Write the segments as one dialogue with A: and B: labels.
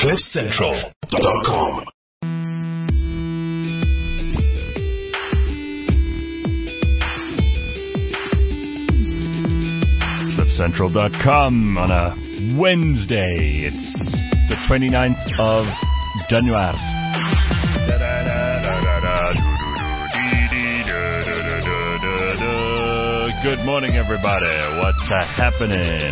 A: CliffCentral.com. CliffCentral.com on a Wednesday. It's the 29th of January. Good morning, everybody. What's happening?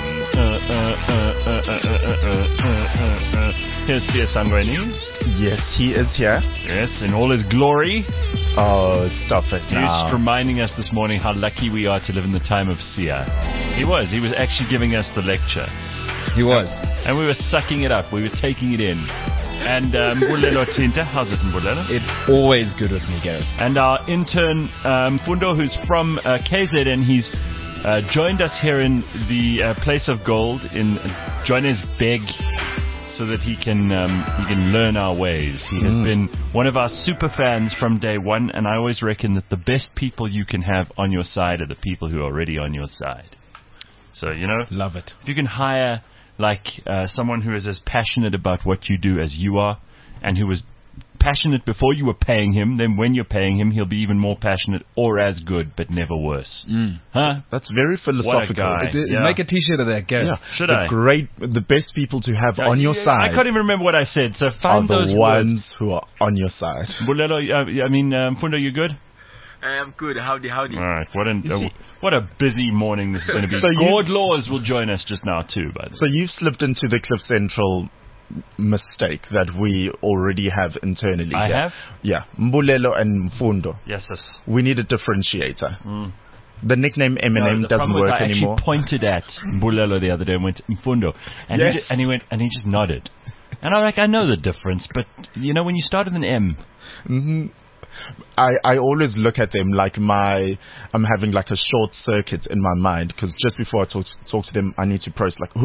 A: Here's Sia Sangweni.
B: Yes, he is here.
A: Yes, in all his glory.
B: Oh, stop it
A: He was
B: now.
A: reminding us this morning how lucky we are to live in the time of Sia. He was actually giving us the lecture.
C: He was.
A: And we were sucking it up. We were taking it in. And Mbulelo Tinta, how's it, Mbulelo?
C: It's always good with me, Gareth.
A: And our intern, Fundo, who's from KZN, he's joined us here in the Place of Gold in Johannesburg so that he can learn our ways. He has been one of our super fans from day one, and I always reckon that the best people you can have on your side are the people who are already on your side. So,
C: Love it.
A: if you can hire someone who is as passionate about what you do as you are, and who was passionate before you were paying him, then when you're paying him, he'll be even more passionate or as good, but never worse. Huh?
B: That's very philosophical.
A: What a guy. Yeah.
C: Make a t-shirt of that, Gareth.
B: Yeah.
A: Should
B: I? The best people to have on your side
A: I can't even remember what I said, so
B: are
A: find
B: the
A: those
B: ones
A: words.
B: who are on your side.
A: Bulelo, Fundo, you good?
D: I am good. Howdy.
A: All right. What a busy morning this is going to be.
B: So
A: Gord Laws will join us just now too, by the way.
B: So you've slipped into the Cliff Central mistake that we already have internally.
A: I
B: here.
A: have?
B: Yeah. Mbulelo and Mfundo.
A: Yes.
B: We need a differentiator. The nickname Eminem
A: The
B: doesn't
A: problem was
B: work
A: I
B: anymore.
A: actually pointed at Mbulelo the other day and went, Mfundo. And,
B: Yes.
A: he just nodded. And I'm like, I know the difference, but, when you start with an M.
B: I always look at them like I'm having like a short circuit in my mind, because just before I talk to them, I need to process like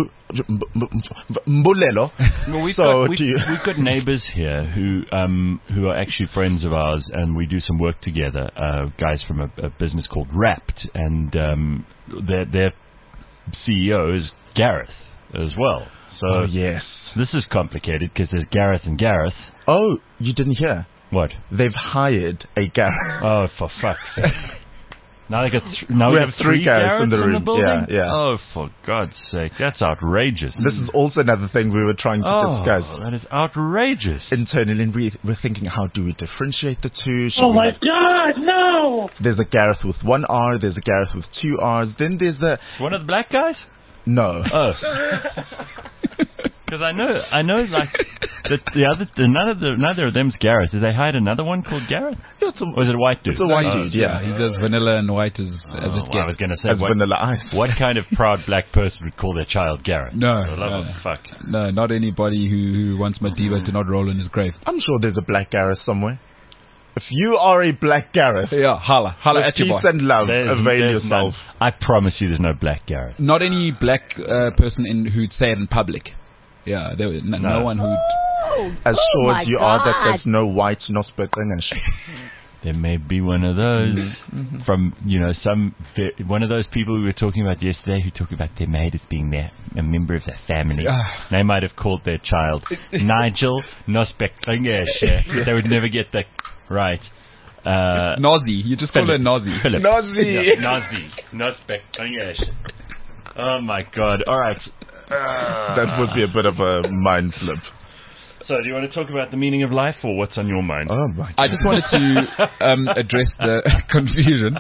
B: Mbulelo.
A: Well, we've got neighbors here who are actually friends of ours, and we do some work together. Guys from a business called Wrapped, and their CEO is Gareth as well. So
B: yes,
A: this is complicated because there's Gareth and Gareth.
B: Oh, you didn't hear?
A: What?
B: They've hired a Gareth.
A: Oh, for fuck's sake! Now we
B: have three Gareths in the room.
A: building?
B: Yeah.
A: Oh, for God's sake, that's outrageous.
B: This is also another thing we were trying to discuss
A: that is outrageous.
B: internally, and we're thinking, how do we differentiate the two?
E: Oh my God, no!
B: There's a Gareth with one R, there's a Gareth with two R's, then there's the...
A: One of the black guys?
B: No.
A: Oh. Because I know, like, neither of them's Gareth. Did they hire another one called Gareth?
B: Yeah,
A: Or is it a white dude?
B: It's a white dude, yeah.
C: He's as vanilla and white as it
A: I was
C: gets.
A: going to say,
B: As Vanilla Ice.
A: what kind of proud black person would call their child Gareth?
C: No,
A: For the love
C: no.
A: of fuck.
C: No, not anybody who wants Madiba to not roll in his grave.
B: I'm sure there's a black Gareth somewhere. If you are a black Gareth,
C: Yeah, holla
B: with
C: at your boy.
B: peace and love, avail
A: There's
B: yourself.
A: none. I promise you there's no black Gareth.
C: Not any black person who'd say it in public. Yeah, no one who'd...
B: As sure as you are that there's no white English.
A: There may be one of those from, one of those people we were talking about yesterday who talk about their mate as being a member of their family. They might have called their child Nigel Nospeklingeshe. They would never get that right.
C: Nazi. You just call her Nazi.
A: Philip.
B: Nazi!
A: Nazi. Nospeklingeshe. Oh my God. All right.
B: That would be a bit of a mind flip.
A: So, do you want to talk about the meaning of life, or what's on your mind?
B: Oh my God.
C: I just wanted to address the confusion.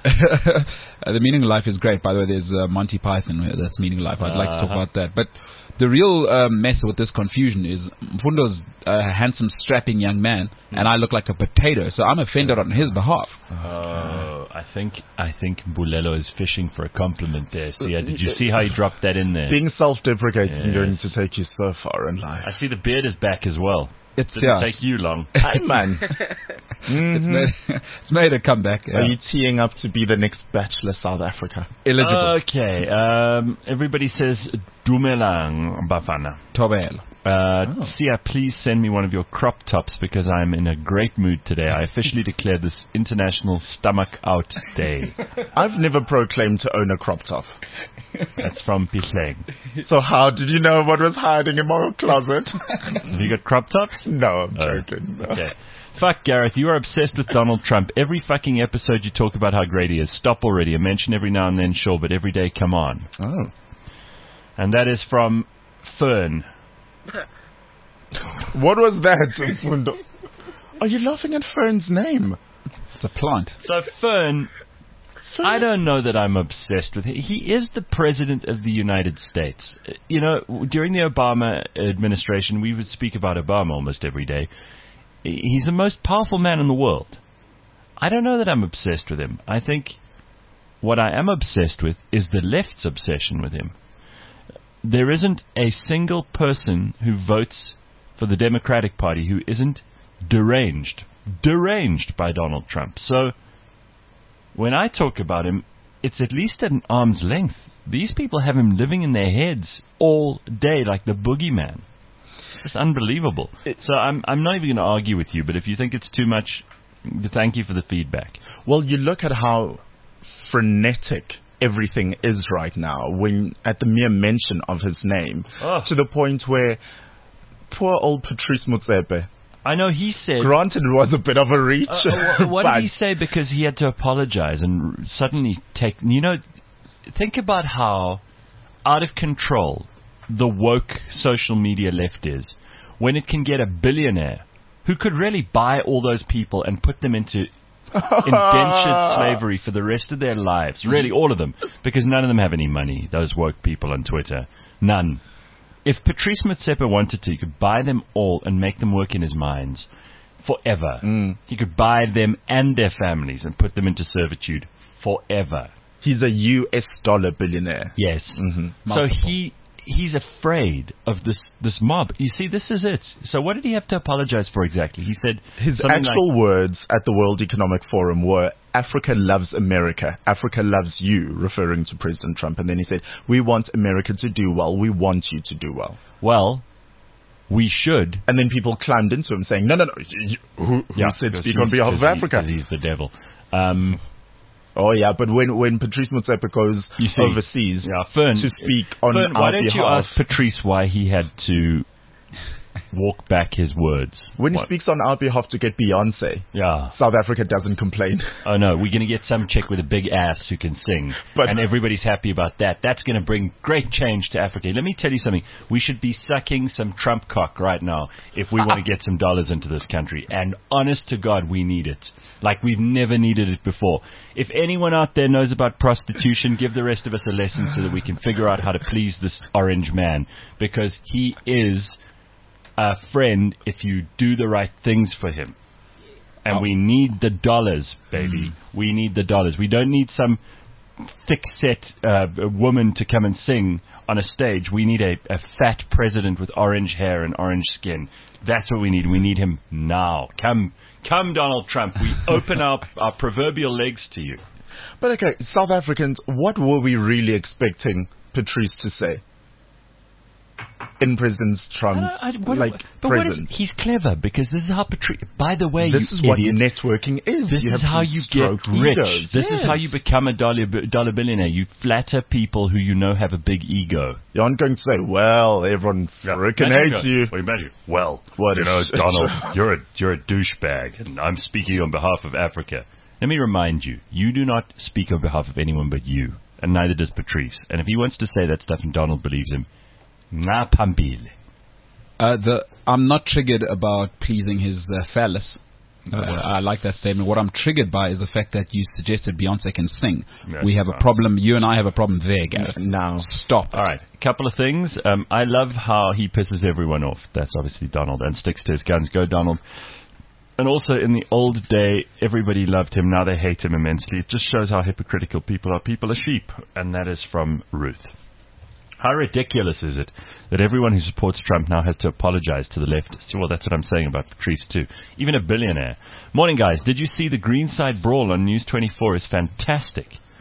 C: The meaning of life is great. By the way, there's Monty Python. That's meaning of life. I'd like to talk about that. But the real mess with this confusion is Mfundo's a handsome, strapping young man, and I look like a potato. So I'm offended on his behalf.
A: Oh, I think Mbulelo is fishing for a compliment there. See, did you see how he dropped that in there?
B: Being self-deprecating is
A: Yes.
B: going to take you so far in life.
A: I see the beard is back as well.
C: It's
A: Didn't take you long.
B: Hey, man.
C: It's made a comeback. Yeah.
B: Are you teeing up to be the next Bachelor South Africa?
C: Eligible.
A: Okay. Everybody says Dumelang Bafana.
C: Tobel.
A: Sia, please send me one of your crop tops because I'm in a great mood today. I officially declare this International Stomach Out Day.
B: I've never proclaimed to own a crop top.
A: That's from Pihleng.
B: So how did you know what was hiding in my closet?
A: Have you got crop tops?
B: No, I'm joking. No.
A: Okay. Fuck, Gareth, you are obsessed with Donald Trump. Every fucking episode you talk about how great he is. Stop already. A mention every now and then, sure, but every day, come on.
B: Oh.
A: And that is from Fern.
B: What was that, Fundo? Are you laughing at Fern's name?
C: It's a plant.
A: So, Fern, I don't know that I'm obsessed with him. He is the president of the United States. You know, during the Obama administration, we would speak about Obama almost every day. He's the most powerful man in the world. I don't know that I'm obsessed with him. I think what I am obsessed with is the left's obsession with him. There isn't a single person who votes for the Democratic Party who isn't deranged by Donald Trump. So when I talk about him, it's at least at an arm's length. These people have him living in their heads all day like the boogeyman. It's unbelievable. So I'm not even going to argue with you, but if you think it's too much, thank you for the feedback.
B: Well, you look at how frenetic everything is right now when at the mere mention of his name, to the point where poor old Patrice Motsepe,
A: I know he said...
B: Granted, it was a bit of a reach.
A: What did he say? Because he had to apologize and suddenly take... You know, think about how out of control the woke social media left is when it can get a billionaire who could really buy all those people and put them into indentured slavery for the rest of their lives. Really, all of them. Because none of them have any money, those woke people on Twitter. None. If Patrice Motsepe wanted to, he could buy them all and make them work in his mines forever. He could buy them and their families and put them into servitude forever.
B: He's a US dollar billionaire.
A: Yes.
B: Mm-hmm.
A: So he's afraid of this mob. You see, this is it. So what did he have to apologize for exactly? He said
B: his actual words at the World Economic Forum were, Africa loves America. Africa loves you, referring to President Trump. And then he said, we want America to do well. We want you to do well.
A: Well, we should.
B: And then people climbed into him saying, no. Who said speak on behalf of Africa?
A: Because he's the devil.
B: Oh, yeah, but when Patrice Motsepe goes overseas
A: Fern,
B: to speak on
A: Fern,
B: our
A: why don't
B: behalf...
A: you ask Patrice why he had to walk back his words?
B: When he speaks on our behalf to get Beyonce, South Africa doesn't complain.
A: Oh, no, we're going to get some chick with a big ass who can sing, and everybody's happy about that. That's going to bring great change to Africa. Let me tell you something. We should be sucking some Trump cock right now if we want to get some dollars into this country. And honest to God, we need it. Like we've never needed it before. If anyone out there knows about prostitution, give the rest of us a lesson so that we can figure out how to please this orange man. Because he is a friend if you do the right things for him. And we need the dollars, baby. We need the dollars. We don't need some thick-set woman to come and sing on a stage. We need a fat president with orange hair and orange skin. That's what we need. We need him now. Come, Donald Trump. We open up our proverbial legs to you.
B: But okay, South Africans, what were we really expecting Patrice to say in President Trump's presence?
A: He's clever because this is how Patrice. By the way,
B: this is what networking is.
A: This is how you get rich. This is how you become a dollar billionaire. You flatter people who you know have a big ego.
B: You aren't going to say, "Well, everyone freaking hates you."
A: What do you mean? Well, Donald, you're a douchebag, and I'm speaking on behalf of Africa. Let me remind you: you do not speak on behalf of anyone but you, and neither does Patrice. And if he wants to say that stuff and Donald believes him, na pambile.
C: I'm not triggered about pleasing his phallus. I like that statement. What I'm triggered by is the fact that you suggested Beyonce can sing. Yes, we have a problem. You and I have a problem there, Gareth.
B: Now
C: stop.
A: All right. A couple of things. I love how he pisses everyone off. That's obviously Donald, and sticks to his guns. Go, Donald. And also, in the old day, everybody loved him. Now they hate him immensely. It just shows how hypocritical people are. People are sheep. And that is from Ruth. How ridiculous is it that everyone who supports Trump now has to apologize to the left? Well, that's what I'm saying about Patrice, too. Even a billionaire. Morning, guys. Did you see the Greenside Brawl on News 24 is fantastic.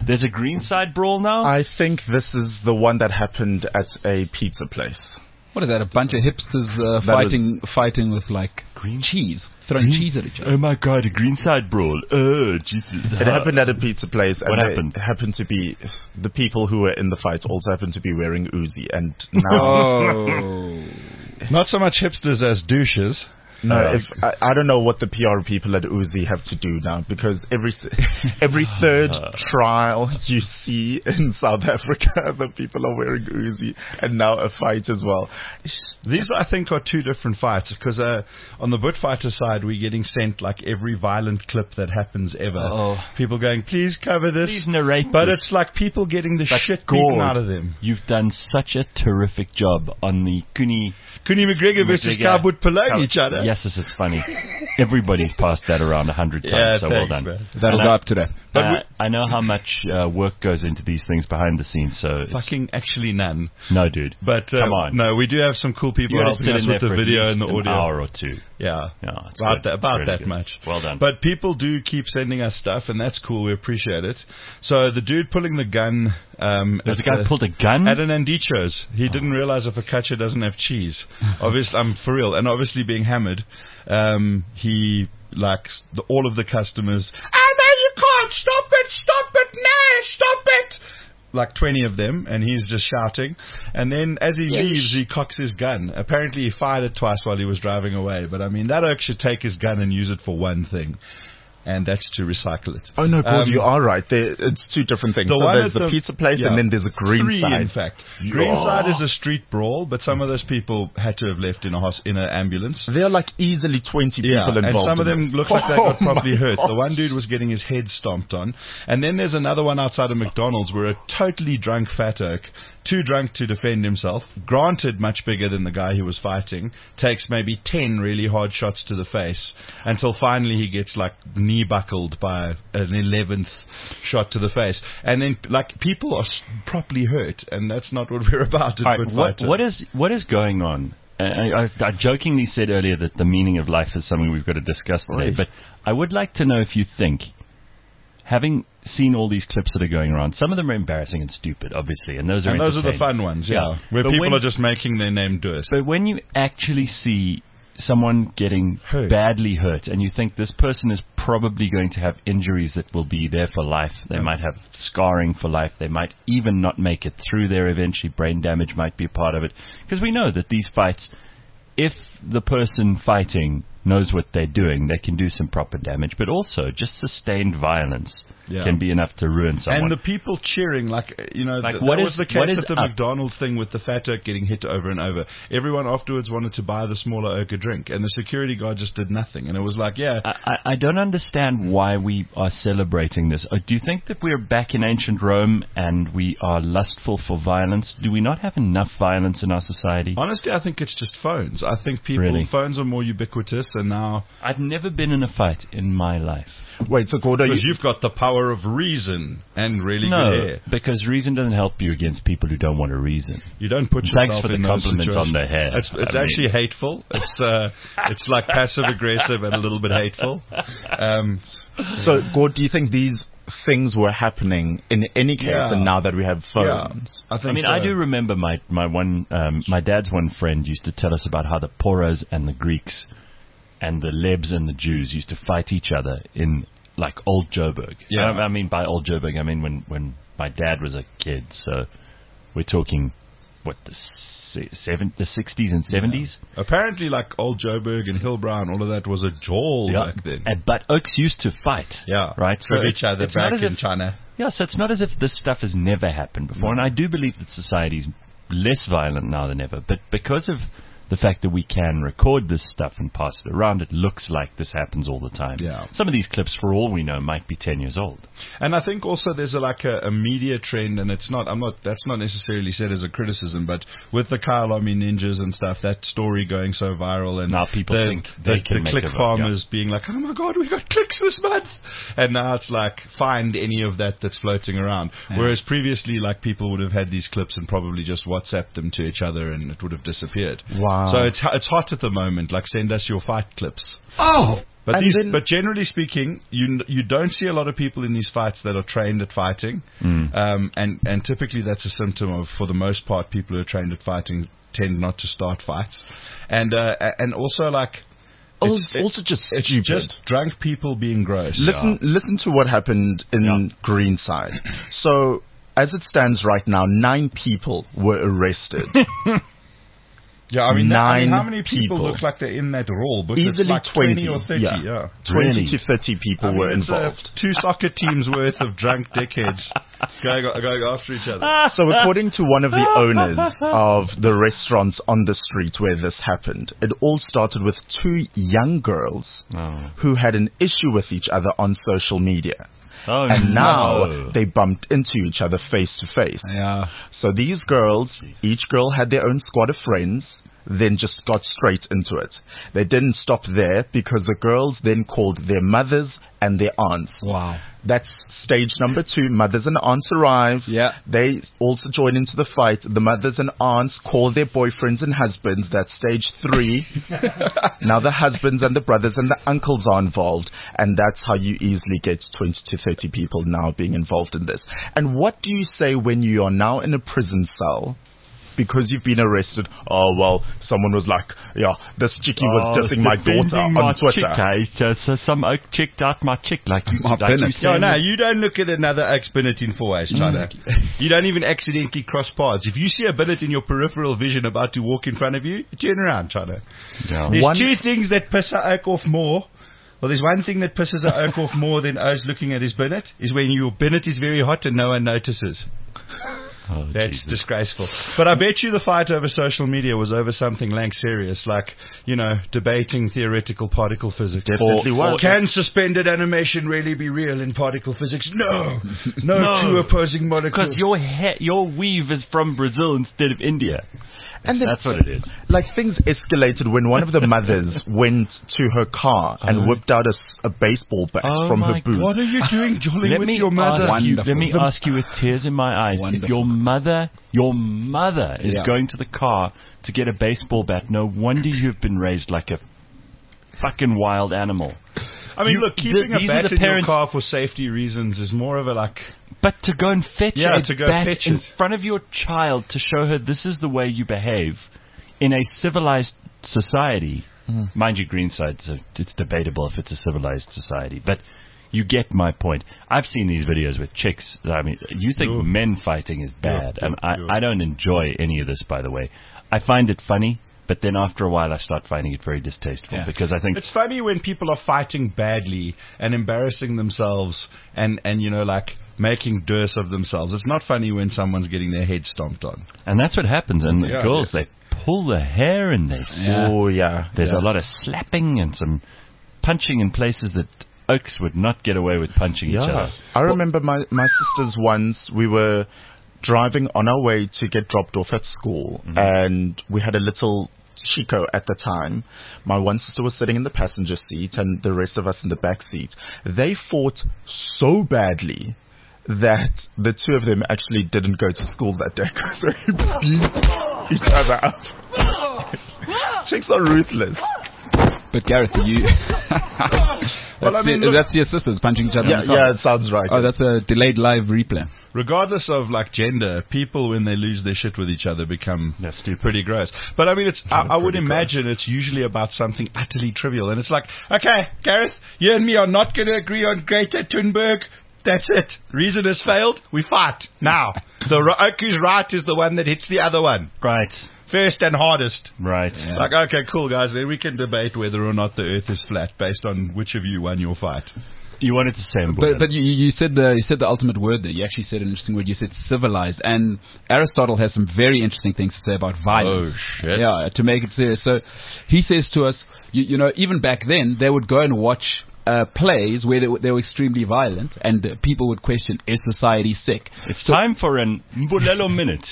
A: There's a Greenside brawl now?
B: I think this is the one that happened at a pizza place.
C: What is that? A bunch of hipsters fighting with like cheese, throwing cheese at each other.
A: Oh my God, a Greenside brawl. Oh, Jesus.
B: It happened at a pizza place.
A: What
B: and
A: happened?
B: It happened to be, the people who were in the fight also happened to be wearing Uzi. And now...
C: Oh.
F: Not so much hipsters as douches.
B: No, I don't know what the PR people at Uzi have to do now, because every third trial you see in South Africa, the people are wearing Uzi, and now a fight as well.
F: These, I think, are two different fights, because on the Buttfighter side, we're getting sent like every violent clip that happens ever.
A: Oh.
F: People going, please cover this.
A: Please narrate
F: But
A: this.
F: it's like people getting the
A: But
F: shit
A: Gord,
F: beaten out of them.
A: You've done such a terrific job on the Cooney
F: McGregor versus Cowboot Poloni, each other.
A: Yes, it's funny. Everybody's passed that around 100 times, so well done.
F: Man.
C: That'll go up today.
A: But I know how much work goes into these things behind the scenes, so it's...
F: Fucking actually none.
A: No, dude.
F: But
A: come on.
F: No, we do have some cool people
A: You got to
F: helping
A: sit
F: us
A: in there
F: with the
A: for
F: video
A: at
F: and the
A: least
F: audio.
A: an hour or two.
F: Yeah,
A: it's
F: about
A: good.
F: that,
A: It's really
F: much.
A: good. Well done.
F: But people do keep sending us stuff, and that's cool. We appreciate it. So the dude pulling the gun.
A: There's a guy pulled a gun?
F: At an Andicho's. He didn't realize a focaccia doesn't have cheese. Obviously, I'm for real. And obviously being hammered, he likes all of the customers. Oh, no, you can't. Stop it. No, stop it. Like 20 of them, and he's just shouting. And then as he leaves, he cocks his gun. Apparently he fired it twice while he was driving away. But I mean, that oak should take his gun and use it for one thing. And that's to recycle it.
B: Oh no, Gord, you are right. It's two different things. So there's the pizza place, and then there's a Greenside.
F: 3, in fact. Greenside is a street brawl, but some of those people had to have left in an ambulance.
B: There are like easily 20 people involved.
F: And some of them
B: in this.
F: look like they got properly hurt. The one dude was getting his head stomped on. And then there's another one outside of McDonald's where a totally drunk fat oak, too drunk to defend himself, granted much bigger than the guy he was fighting, takes maybe 10 really hard shots to the face until finally he gets like knee buckled by an 11th shot to the face. And then like people are properly hurt, and that's not what we're about at Buttfighter.
A: What is going on? I jokingly said earlier that the meaning of life is something we've got to discuss today, but I would like to know if you think, having seen all these clips that are going around, some of them are embarrassing and stupid, obviously, and those are
F: the fun ones, where people are just making their name do it.
A: But when you actually see someone getting badly hurt, and you think this person is probably going to have injuries that will be there for life, they might have scarring for life, they might even not make it through there eventually, brain damage might be a part of it, because we know that these fights, if the person fighting knows what they're doing, they can do some proper damage, but also just sustained violence can be enough to ruin someone.
F: And the people cheering, that was the case with the McDonald's thing with the fat oak getting hit over and over. Everyone afterwards wanted to buy the smaller oak a drink, and the security guard just did nothing. And it was like,
A: I don't understand why we are celebrating this. Do you think that we're back in ancient Rome and we are lustful for violence? Do we not have enough violence in our society?
F: Honestly, I think it's just phones. I think phones are more ubiquitous. And now
A: I've never been in a fight in my life.
B: Wait, so Gordo,
F: you've got the power of reason and really good hair.
A: Because reason doesn't help you against people who don't want to reason.
F: You don't put yourself
A: Thanks for the
F: in
A: compliments on the hair.
F: It's actually hateful. It's like passive aggressive and a little bit hateful.
B: So, Gord, do you think these things were happening in any case, and now that we have phones?
A: I do remember my dad's one friend used to tell us about how the Poras and the Greeks and the Lebs and the Jews used to fight each other in like Old Joburg. I mean by Old Joburg, I mean when my dad was a kid. So we're talking the 60s and 70s.
F: Apparently, like Old Joburg and Hillbrow and all of that was a jawl back then.
A: But oaks used to fight. Right.
F: So each other back in China.
A: Yeah. So it's not as if this stuff has never happened before. And I do believe that society's less violent now than ever. But because of the fact that we can record this stuff and pass it around, it looks like this happens all the time. Some of these clips, for all we know, might be 10 years old.
F: And I think also there's a media trend, and that's not necessarily said as a criticism, but with the Kyle Army Ninjas and stuff, that story going so viral, and
A: now people think they can make
F: click farmers being like, oh my God, we got clicks this month, and now it's like, find any of that's floating around. Whereas previously, like, people would have had these clips and probably just WhatsApped them to each other, and it would have disappeared.
B: Wow.
F: So it's hot at the moment. Like, send us your fight clips.
E: Oh,
F: But generally speaking, you don't see a lot of people in these fights that are trained at fighting, and typically that's a symptom of, for the most part, people who are trained at fighting tend not to start fights, and also like.
B: It's also just stupid.
F: It's just drunk people being gross.
B: Listen to what happened in Greenside. So, as it stands right now, 9 people were arrested.
F: Yeah, I mean,
B: 9
F: how many people
B: people.
F: look like they're in that role? But
B: Easily
F: it's like 20 or 30,
B: yeah. 20 to 30 people were
F: it's
B: involved.
F: 2 soccer teams worth of drunk dickheads going after each other.
B: So according to one of the owners of the restaurants on the street where this happened, it all started with 2 young girls who had an issue with each other on social media. And now they bumped into each other face to face.
C: Yeah.
B: So these girls, each girl had their own squad of friends, then just got straight into it. They didn't stop there because the girls then called their mothers and their aunts.
C: Wow.
B: That's stage number 2. Mothers and aunts arrive.
C: Yeah.
B: They also join into the fight. The mothers and aunts call their boyfriends and husbands. That's stage 3. Now the husbands and the brothers and the uncles are involved. And that's how you easily get 20 to 30 people now being involved in this. And what do you say when you are now in a prison cell? Because you've been arrested. Oh, well, someone was like, yeah, this chickie was dissing my daughter on Twitter.
A: So some oak checked out my chick, like you
F: said. No, you don't look at another oak's Bennett in 4 ways, China. You don't even accidentally cross paths. If you see a Bennett in your peripheral vision about to walk in front of you, turn around, China.
A: Yeah.
F: There's 2 things that piss a oak off more. Well, there's one thing that pisses a oak off more than us looking at his Bennett, is when your Bennett is very hot and no one notices. That's Jesus. Disgraceful. But I bet you the fight over social media was over something lank serious, like, debating theoretical particle physics.
B: Definitely was.
F: Or can suspended animation really be real in particle physics? No. 2 opposing molecules.
A: Because your weave is from Brazil instead of India. And that's what it is.
B: Like, things escalated when one of the mothers went to her car and whipped out a baseball bat from her boot.
F: What are you doing, jolly, with your mother?
A: Let me ask you with tears in my eyes. Wonderful. If your mother is going to the car to get a baseball bat, no wonder you've been raised like a fucking wild animal.
F: I mean, look, keeping a bat in your car for safety reasons is more of a
A: But to go and fetch a bat in front of your child to show her this is the way you behave in a civilized society. Mind you, Greenside, so it's debatable if it's a civilized society, but you get my point. I've seen these videos with chicks. I mean, you think men fighting is bad, and I don't enjoy any of this, by the way. I find it funny. But then after a while, I start finding it very distasteful because I think
F: it's funny when people are fighting badly and embarrassing themselves and making dirt of themselves. It's not funny when someone's getting their head stomped on.
A: And that's what happens. And the girls, they pull the hair and they there's a lot of slapping and some punching in places that oaks would not get away with punching each other.
B: I remember my sisters once, we were driving on our way to get dropped off at school, and we had a little Chico at the time. My one sister was sitting in the passenger seat and the rest of us in the back seat. They fought so badly that the 2 of them actually didn't go to school that day because they beat each other up. Chicks are ruthless.
C: But Gareth, that's your sisters punching each other.
B: Yeah, it sounds right.
C: Oh, that's a delayed live replay.
F: Regardless of gender, people when they lose their shit with each other become pretty gross. But I mean, I would imagine it's usually about something utterly trivial, and it's like, okay, Gareth, you and me are not going to agree on Greta Thunberg. That's it. Reason has failed. We fight now. The oak who's right is the one that hits the other one.
A: Right.
F: First and hardest.
A: Right.
F: Yeah. Okay, cool, guys. Then we can debate whether or not the earth is flat based on which of you won your fight.
A: You wanted to say,
C: but you said the ultimate word there. You actually said an interesting word. You said civilized. And Aristotle has some very interesting things to say about violence.
F: Oh, shit.
C: Yeah, to make it serious. So he says to us, even back then, they would go and watch plays where they were extremely violent, and people would question, is society sick?
A: It's time for an Mbulelo minute.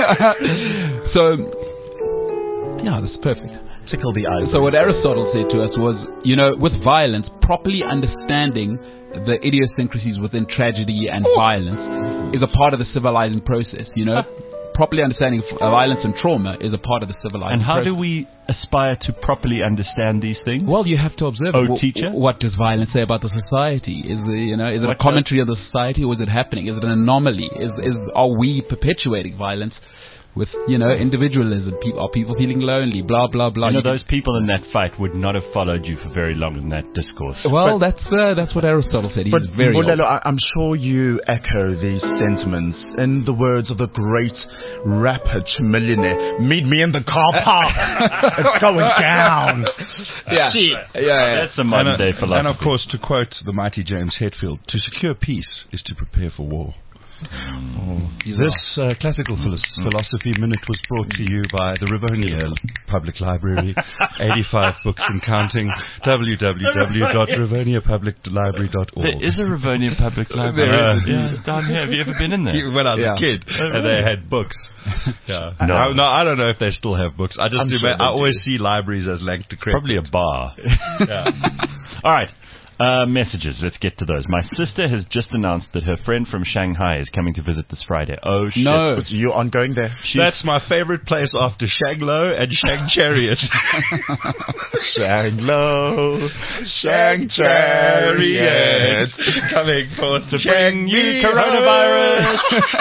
C: So, that's perfect.
B: Tickle the eyes.
C: So what Aristotle said to us was, with violence, properly understanding the idiosyncrasies within tragedy and violence is a part of the civilizing process, properly understanding violence and trauma is a part of the civilizing
A: And how
C: process.
A: do we aspire to properly understand these things?
C: Well, you have to observe.
A: Teacher?
C: What does violence say about the society? Is it a
A: What's
C: commentary of the society, or is it happening? Is it an anomaly? Are we perpetuating violence with individualism? Are people feeling lonely? Blah blah blah.
A: those people in that fight would not have followed you for very long in that discourse.
C: Well, that's what Aristotle said. He
B: But
C: was very old.
B: Mbulelo, I'm sure you echo these sentiments. In the words of the great rapper Millionaire, meet me in the car park. It's going down.
C: Yeah.
B: Shit.
C: Yeah.
A: That's a modern day philosophy.
F: And of course, to quote the mighty James Hetfield, to secure peace is to prepare for war. This classical philosophy minute was brought to you by the Rivonia Public Library, 85 books and counting, www.rivoniapubliclibrary.org.
A: There is a Rivonia Public Library. Down here. Have you ever been in there?
F: When I was a kid, and they had books. Yeah. No, I don't know if they still have books. I always see libraries as linked to
A: Probably a bar.
F: Yeah.
A: All right. Messages. Let's get to those. My sister has just announced that her friend from Shanghai is coming to visit this Friday. Oh, shit.
C: No.
B: But you aren't going there.
F: That's my favorite place after Shanglo and Shang Chariot.
B: Shanglo, Shang Chariot,
F: coming forth to
A: bring you coronavirus.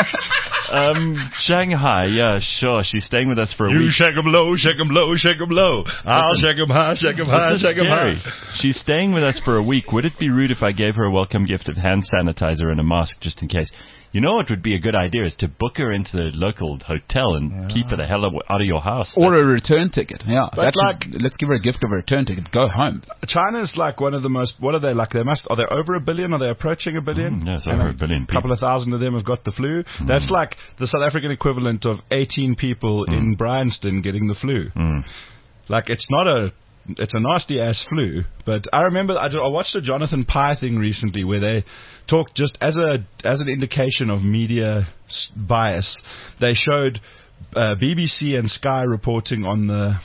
A: Shanghai, yeah, sure. She's staying with us for a
F: You
A: week.
F: shake 'em low, shake 'em low, shake 'em low. I'll shake 'em high, shake 'em high,
A: This is
F: shake 'em high.
A: scary. She's staying with us for a week. Would it be rude if I gave her a welcome gift of hand sanitizer and a mask just in case? You know what would be a good idea is to book her into the local hotel and keep her the hell out of your house.
C: Or a return ticket. Yeah.
F: But
C: let's give her a gift of a return ticket. Go home.
F: China's like one of the most. What are they like? Are they over a billion? Are they approaching a billion?
A: No, it's over a billion
F: A couple
A: people.
F: of thousand of them have got the flu. That's like the South African equivalent of 18 people in Bryanston getting the flu. Like it's a nasty ass flu. But I remember I watched a Jonathan Pye thing recently where they talked just as an indication of media bias. They showed BBC and Sky reporting on the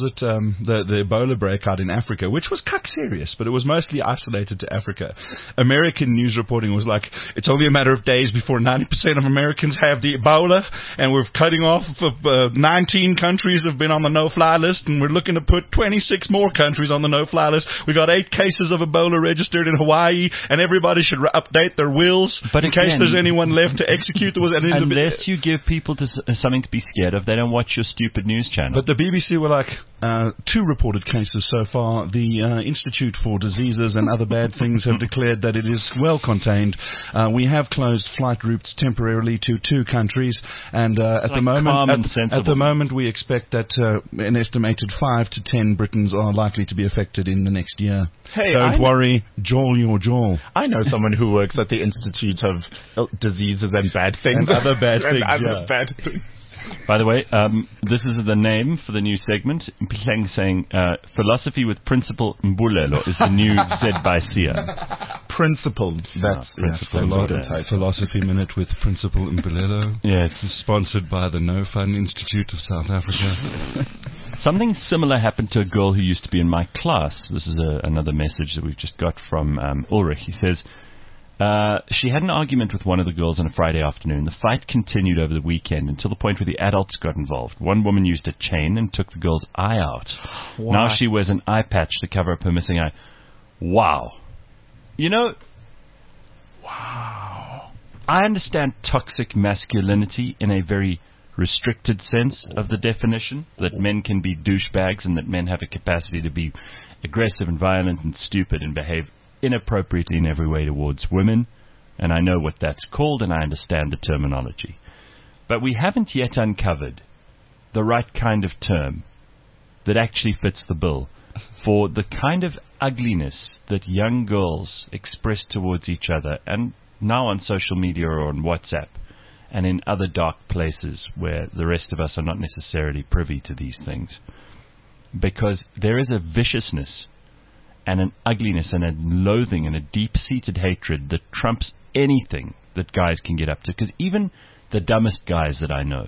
F: Ebola breakout in Africa, which was cuck serious, but it was mostly isolated to Africa. American news reporting was like, it's only a matter of days before 90% of Americans have the Ebola, and we're cutting off 19 countries have been on the no-fly list, and we're looking to put 26 more countries on the no-fly list. We got 8 cases of Ebola registered in Hawaii, and everybody should update their wills in case there's anyone left to execute.
A: Unless you give people something to be scared of, they don't watch your stupid news channel.
F: But the BBC were like, 2 reported cases so far. The Institute for Diseases and Other Bad Things have declared that it is well contained. We have closed flight routes temporarily to 2 countries, and at the moment we expect that an estimated 5 to 10 Britons are likely to be affected in the next year.
B: Hey,
F: don't worry, jawl your jaw.
B: I know someone who works at the Institute of Diseases and Bad Things.
F: And other bad things,
B: bad things.
A: By the way, this is the name for the new segment. Mpleng saying, philosophy with Principal Mbulelo is the new said by Sia.
B: Principle. That's a good title.
F: Philosophy Minute with Principal Mbulelo.
A: Yes.
F: Sponsored by the No Fun Institute of South Africa.
A: Something similar happened to a girl who used to be in my class. This is another message that we've just got from Ulrich. He says, she had an argument with one of the girls on a Friday afternoon. The fight continued over the weekend until the point where the adults got involved. One woman used a chain and took the girl's eye out.
B: What?
A: Now she wears an eye patch to cover up her missing eye. Wow. Wow. I understand toxic masculinity in a very restricted sense of the definition, that men can be douchebags and that men have a capacity to be aggressive and violent and stupid and behave inappropriately in every way towards women, and I know what that's called and I understand the terminology. But we haven't yet uncovered the right kind of term that actually fits the bill for the kind of ugliness that young girls express towards each other, and now on social media or on WhatsApp and in other dark places where the rest of us are not necessarily privy to these things. Because there is a viciousness and an ugliness and a loathing and a deep-seated hatred that trumps anything that guys can get up to. Because even the dumbest guys that I know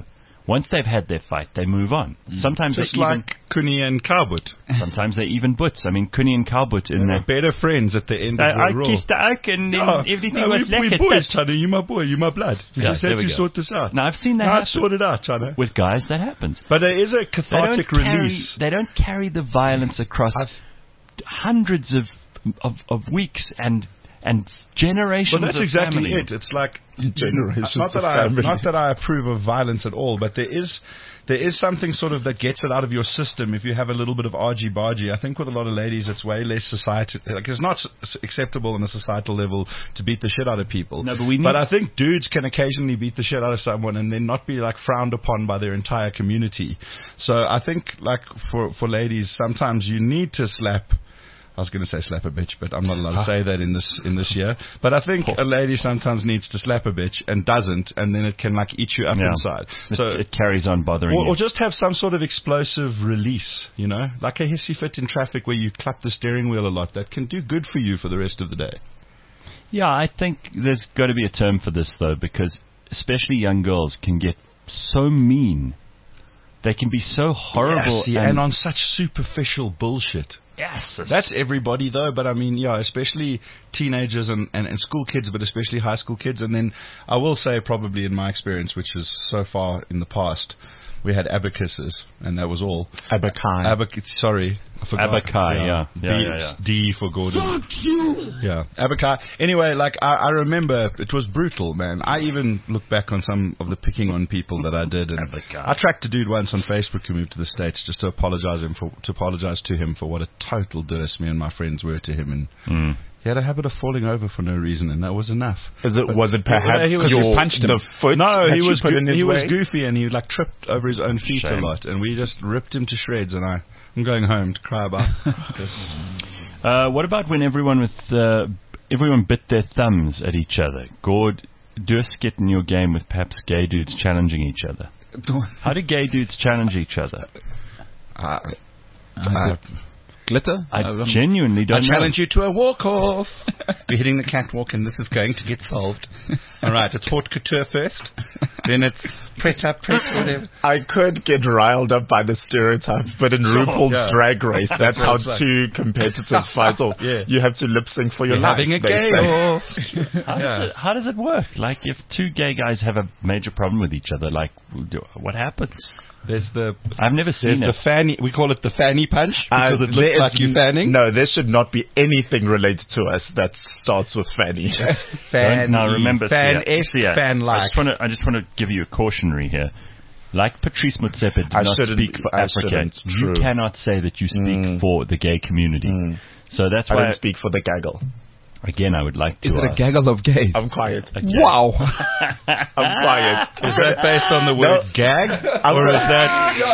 A: Once they've had their fight, they move on. Sometimes
F: Just
A: they even,
F: like Kuni and Karbut.
A: sometimes they even butts. I mean, Kuni and Karbut in
F: They're better friends at the end of
A: I
F: the Raw.
A: kissed the oak and then everything was
F: we
A: lekker.
F: boys, China. You my boy. You my blood. You
A: Yeah,
F: just
A: there
F: have
A: we
F: to
A: go.
F: sort this out.
A: Now, I've seen that
F: Now
A: happen.
F: it's sorted out, China.
A: With guys, that happens.
F: But there is a
A: They don't
F: cathartic release.
A: They don't carry the violence across hundreds of weeks and generations.
F: Well, that's
A: of
F: exactly
A: family.
F: it. It's like
B: Generations
F: not
B: of
F: that
B: family.
F: not that I approve of violence at all, but there is something sort of that gets it out of your system if you have a little bit of argy-bargy. I think with a lot of ladies, it's way less society. Like, it's not acceptable on a societal level to beat the shit out of people.
A: No, but
F: I think dudes can occasionally beat the shit out of someone and then not be like frowned upon by their entire community. So I think like for ladies, sometimes you need to slap. I was going to say slap a bitch, but I'm not allowed to say that in this year. But I think a lady sometimes needs to slap a bitch and doesn't, and then it can like eat you up inside. So
A: it carries on bothering you.
F: or just have some sort of explosive release, you know, like a hissy fit in traffic where you clap the steering wheel a lot. That can do good for you for the rest of the day.
A: Yeah, I think there's got to be a term for this though, because especially young girls can get so mean. They can be so horrible
F: and on such superficial bullshit.
A: Yes,
F: That's everybody though, but I mean, yeah, especially teenagers and school kids, but especially high school kids. And then I will say probably in my experience, which is so far in the past, we had abacuses, and that was all. Sorry, I forgot.
A: Abakai, yeah.
F: D for Gordon. Fuck you! Yeah, Abakai. Anyway, like, I remember it was brutal, man. I even look back on some of the picking on people that I did. And I tracked a dude once on Facebook who moved to the States just to apologize to him for what a total diss me and my friends were to him. And he had a habit of falling over for no reason, and that was enough.
B: Was it perhaps
F: you
B: punched the foot?
F: No,
B: that
F: he
B: you
F: was
B: put in his way?
F: goofy, and he like tripped over his own feet
A: Shame.
F: a lot, and we just ripped him to shreds. And I'm going home to cry about this.
A: What about when everyone bit their thumbs at each other? Gord, do a skit in your game with perhaps gay dudes challenging each other. How do gay dudes challenge each other?
C: Glitter?
A: I genuinely don't know.
F: challenge you to a walk-off. We're hitting the catwalk, and this is going to get solved. All right, it's haute couture first, then it's press whatever.
B: I could get riled up by the stereotype, but in RuPaul's Drag Race, that's how two competitors fight off.
F: Yeah.
B: You have to lip sync for your life.
F: Having a
B: they
F: gay
B: say.
F: off.
A: How does it work? Like, if two gay guys have a major problem with each other, like, what happens? I've never seen
F: the fanny. We call it the fanny punch because it looks like you fanning.
B: No, there should not be anything related to us that starts with fanny.
A: Now remember,
F: Sia, fan-like.
A: I just want to give you a cautionary here. Like Patrice Motsepe did not speak for Africa. You cannot say that you speak for the gay community. So that's why
B: I don't speak for the gaggle.
A: Again, I would like to
C: Is it a gaggle of gays?
B: I'm quiet.
C: Wow.
B: I'm quiet.
F: Is that based on the word gag? Or is that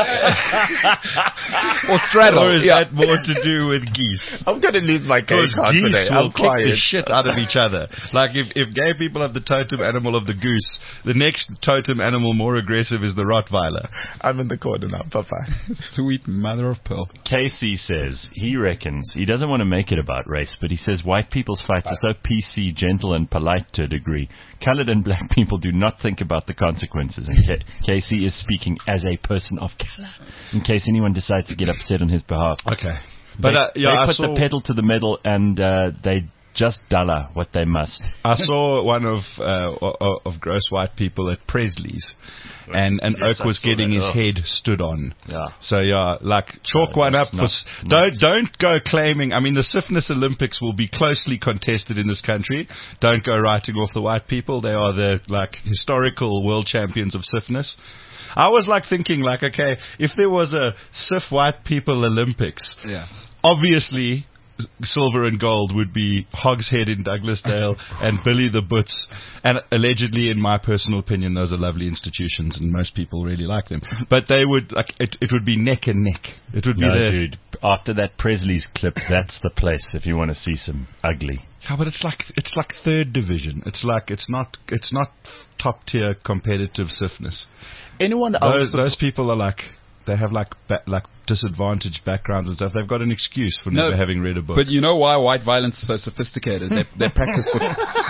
C: or straddle?
F: Or is that more to do with geese?
B: I'm going to lose my gay card today.
F: Will
B: I'm quiet.
F: kick the shit out of each other. Like if gay people have the totem animal of the goose, the next totem animal more aggressive is the Rottweiler.
B: I'm in the corner now. Bye-bye.
C: Sweet mother of pearl.
A: Casey says he reckons he doesn't want to make it about race, but he says white people's fights are so PC, gentle, and polite to a degree. Colored and black people do not think about the consequences. And Casey is speaking as a person of color, in case anyone decides to get upset on his behalf.
F: Okay.
A: But they put the pedal to the metal, and they just dollar what they must.
F: I saw one of gross white people at Presley's, and Oak was getting his head stood on. Yeah. So like chalk one up for. Don't go claiming. I mean, the Stiffness Olympics will be closely contested in this country. Don't go writing off the white people. They are the like historical world champions of stiffness. I was like thinking like, okay, if there was a stiff white people Olympics, obviously silver and gold would be Hogshead in Douglasdale and Billy the Butts, and allegedly, in my personal opinion, those are lovely institutions and most people really like them, but they would like it would be neck and neck. It would be
A: dude, after that Presley's clip, that's the place if you want to see some ugly.
F: Yeah, but it's like third division. It's not top tier competitive stiffness.
B: Anyone else?
F: Those people are like, they have like disadvantaged backgrounds and stuff. They've got an excuse for never having read a book.
C: But you know why white violence is so sophisticated? They practice for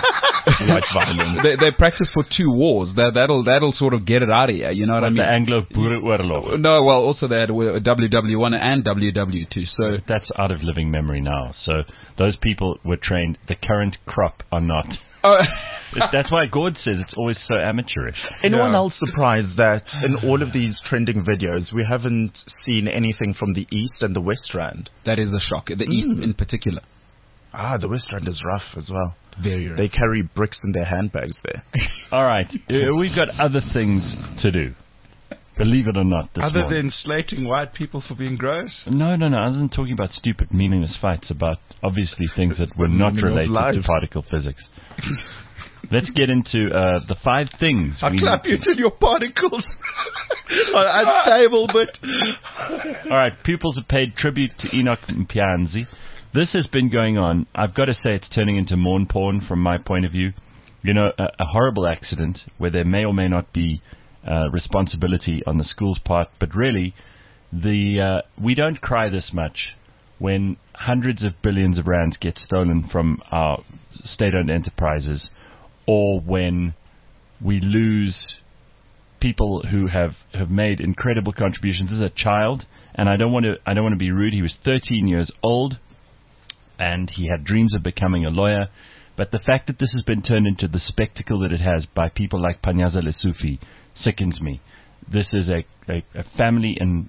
B: white violence.
C: They practice for 2 wars. That'll sort of get it out of here. You know what I mean?
A: The Anglo-Boereoorlog.
C: No, well, also they had WW1 and WW2. So
A: That's out of living memory now. So those people were trained. The current crop are not. That's why Gord says it's always so amateurish.
B: Anyone else surprised that in all of these trending videos, we haven't seen anything from the East and the West Rand?
C: that is the shock. The East in particular.
B: The West Rand is rough as well.
C: Very rough.
B: They carry bricks in their handbags there.
A: All right. We've got other things to do. Believe it or not, this
F: Other
A: morning.
F: than slating white people for being gross?
A: No. Other than talking about stupid, meaningless fights about obviously things that were not
B: meaning of
A: related to
B: life.
A: particle physics. Let's get into the 5 things.
F: I
A: we
F: clap
A: need
F: you
A: to-
F: till your particles are unstable, but...
A: All right, pupils have paid tribute to Enoch Mpianzi. This has been going on. I've got to say it's turning into mourn porn from my point of view. You know, a horrible accident where there may or may not be responsibility on the school's part, but really, we don't cry this much when hundreds of billions of rands get stolen from our state-owned enterprises, or when we lose people who have made incredible contributions. This is a child, and I don't want to be rude. He was 13 years old, and he had dreams of becoming a lawyer. But the fact that this has been turned into the spectacle that it has by people like Panyaza Lesufi sickens me. This is a family in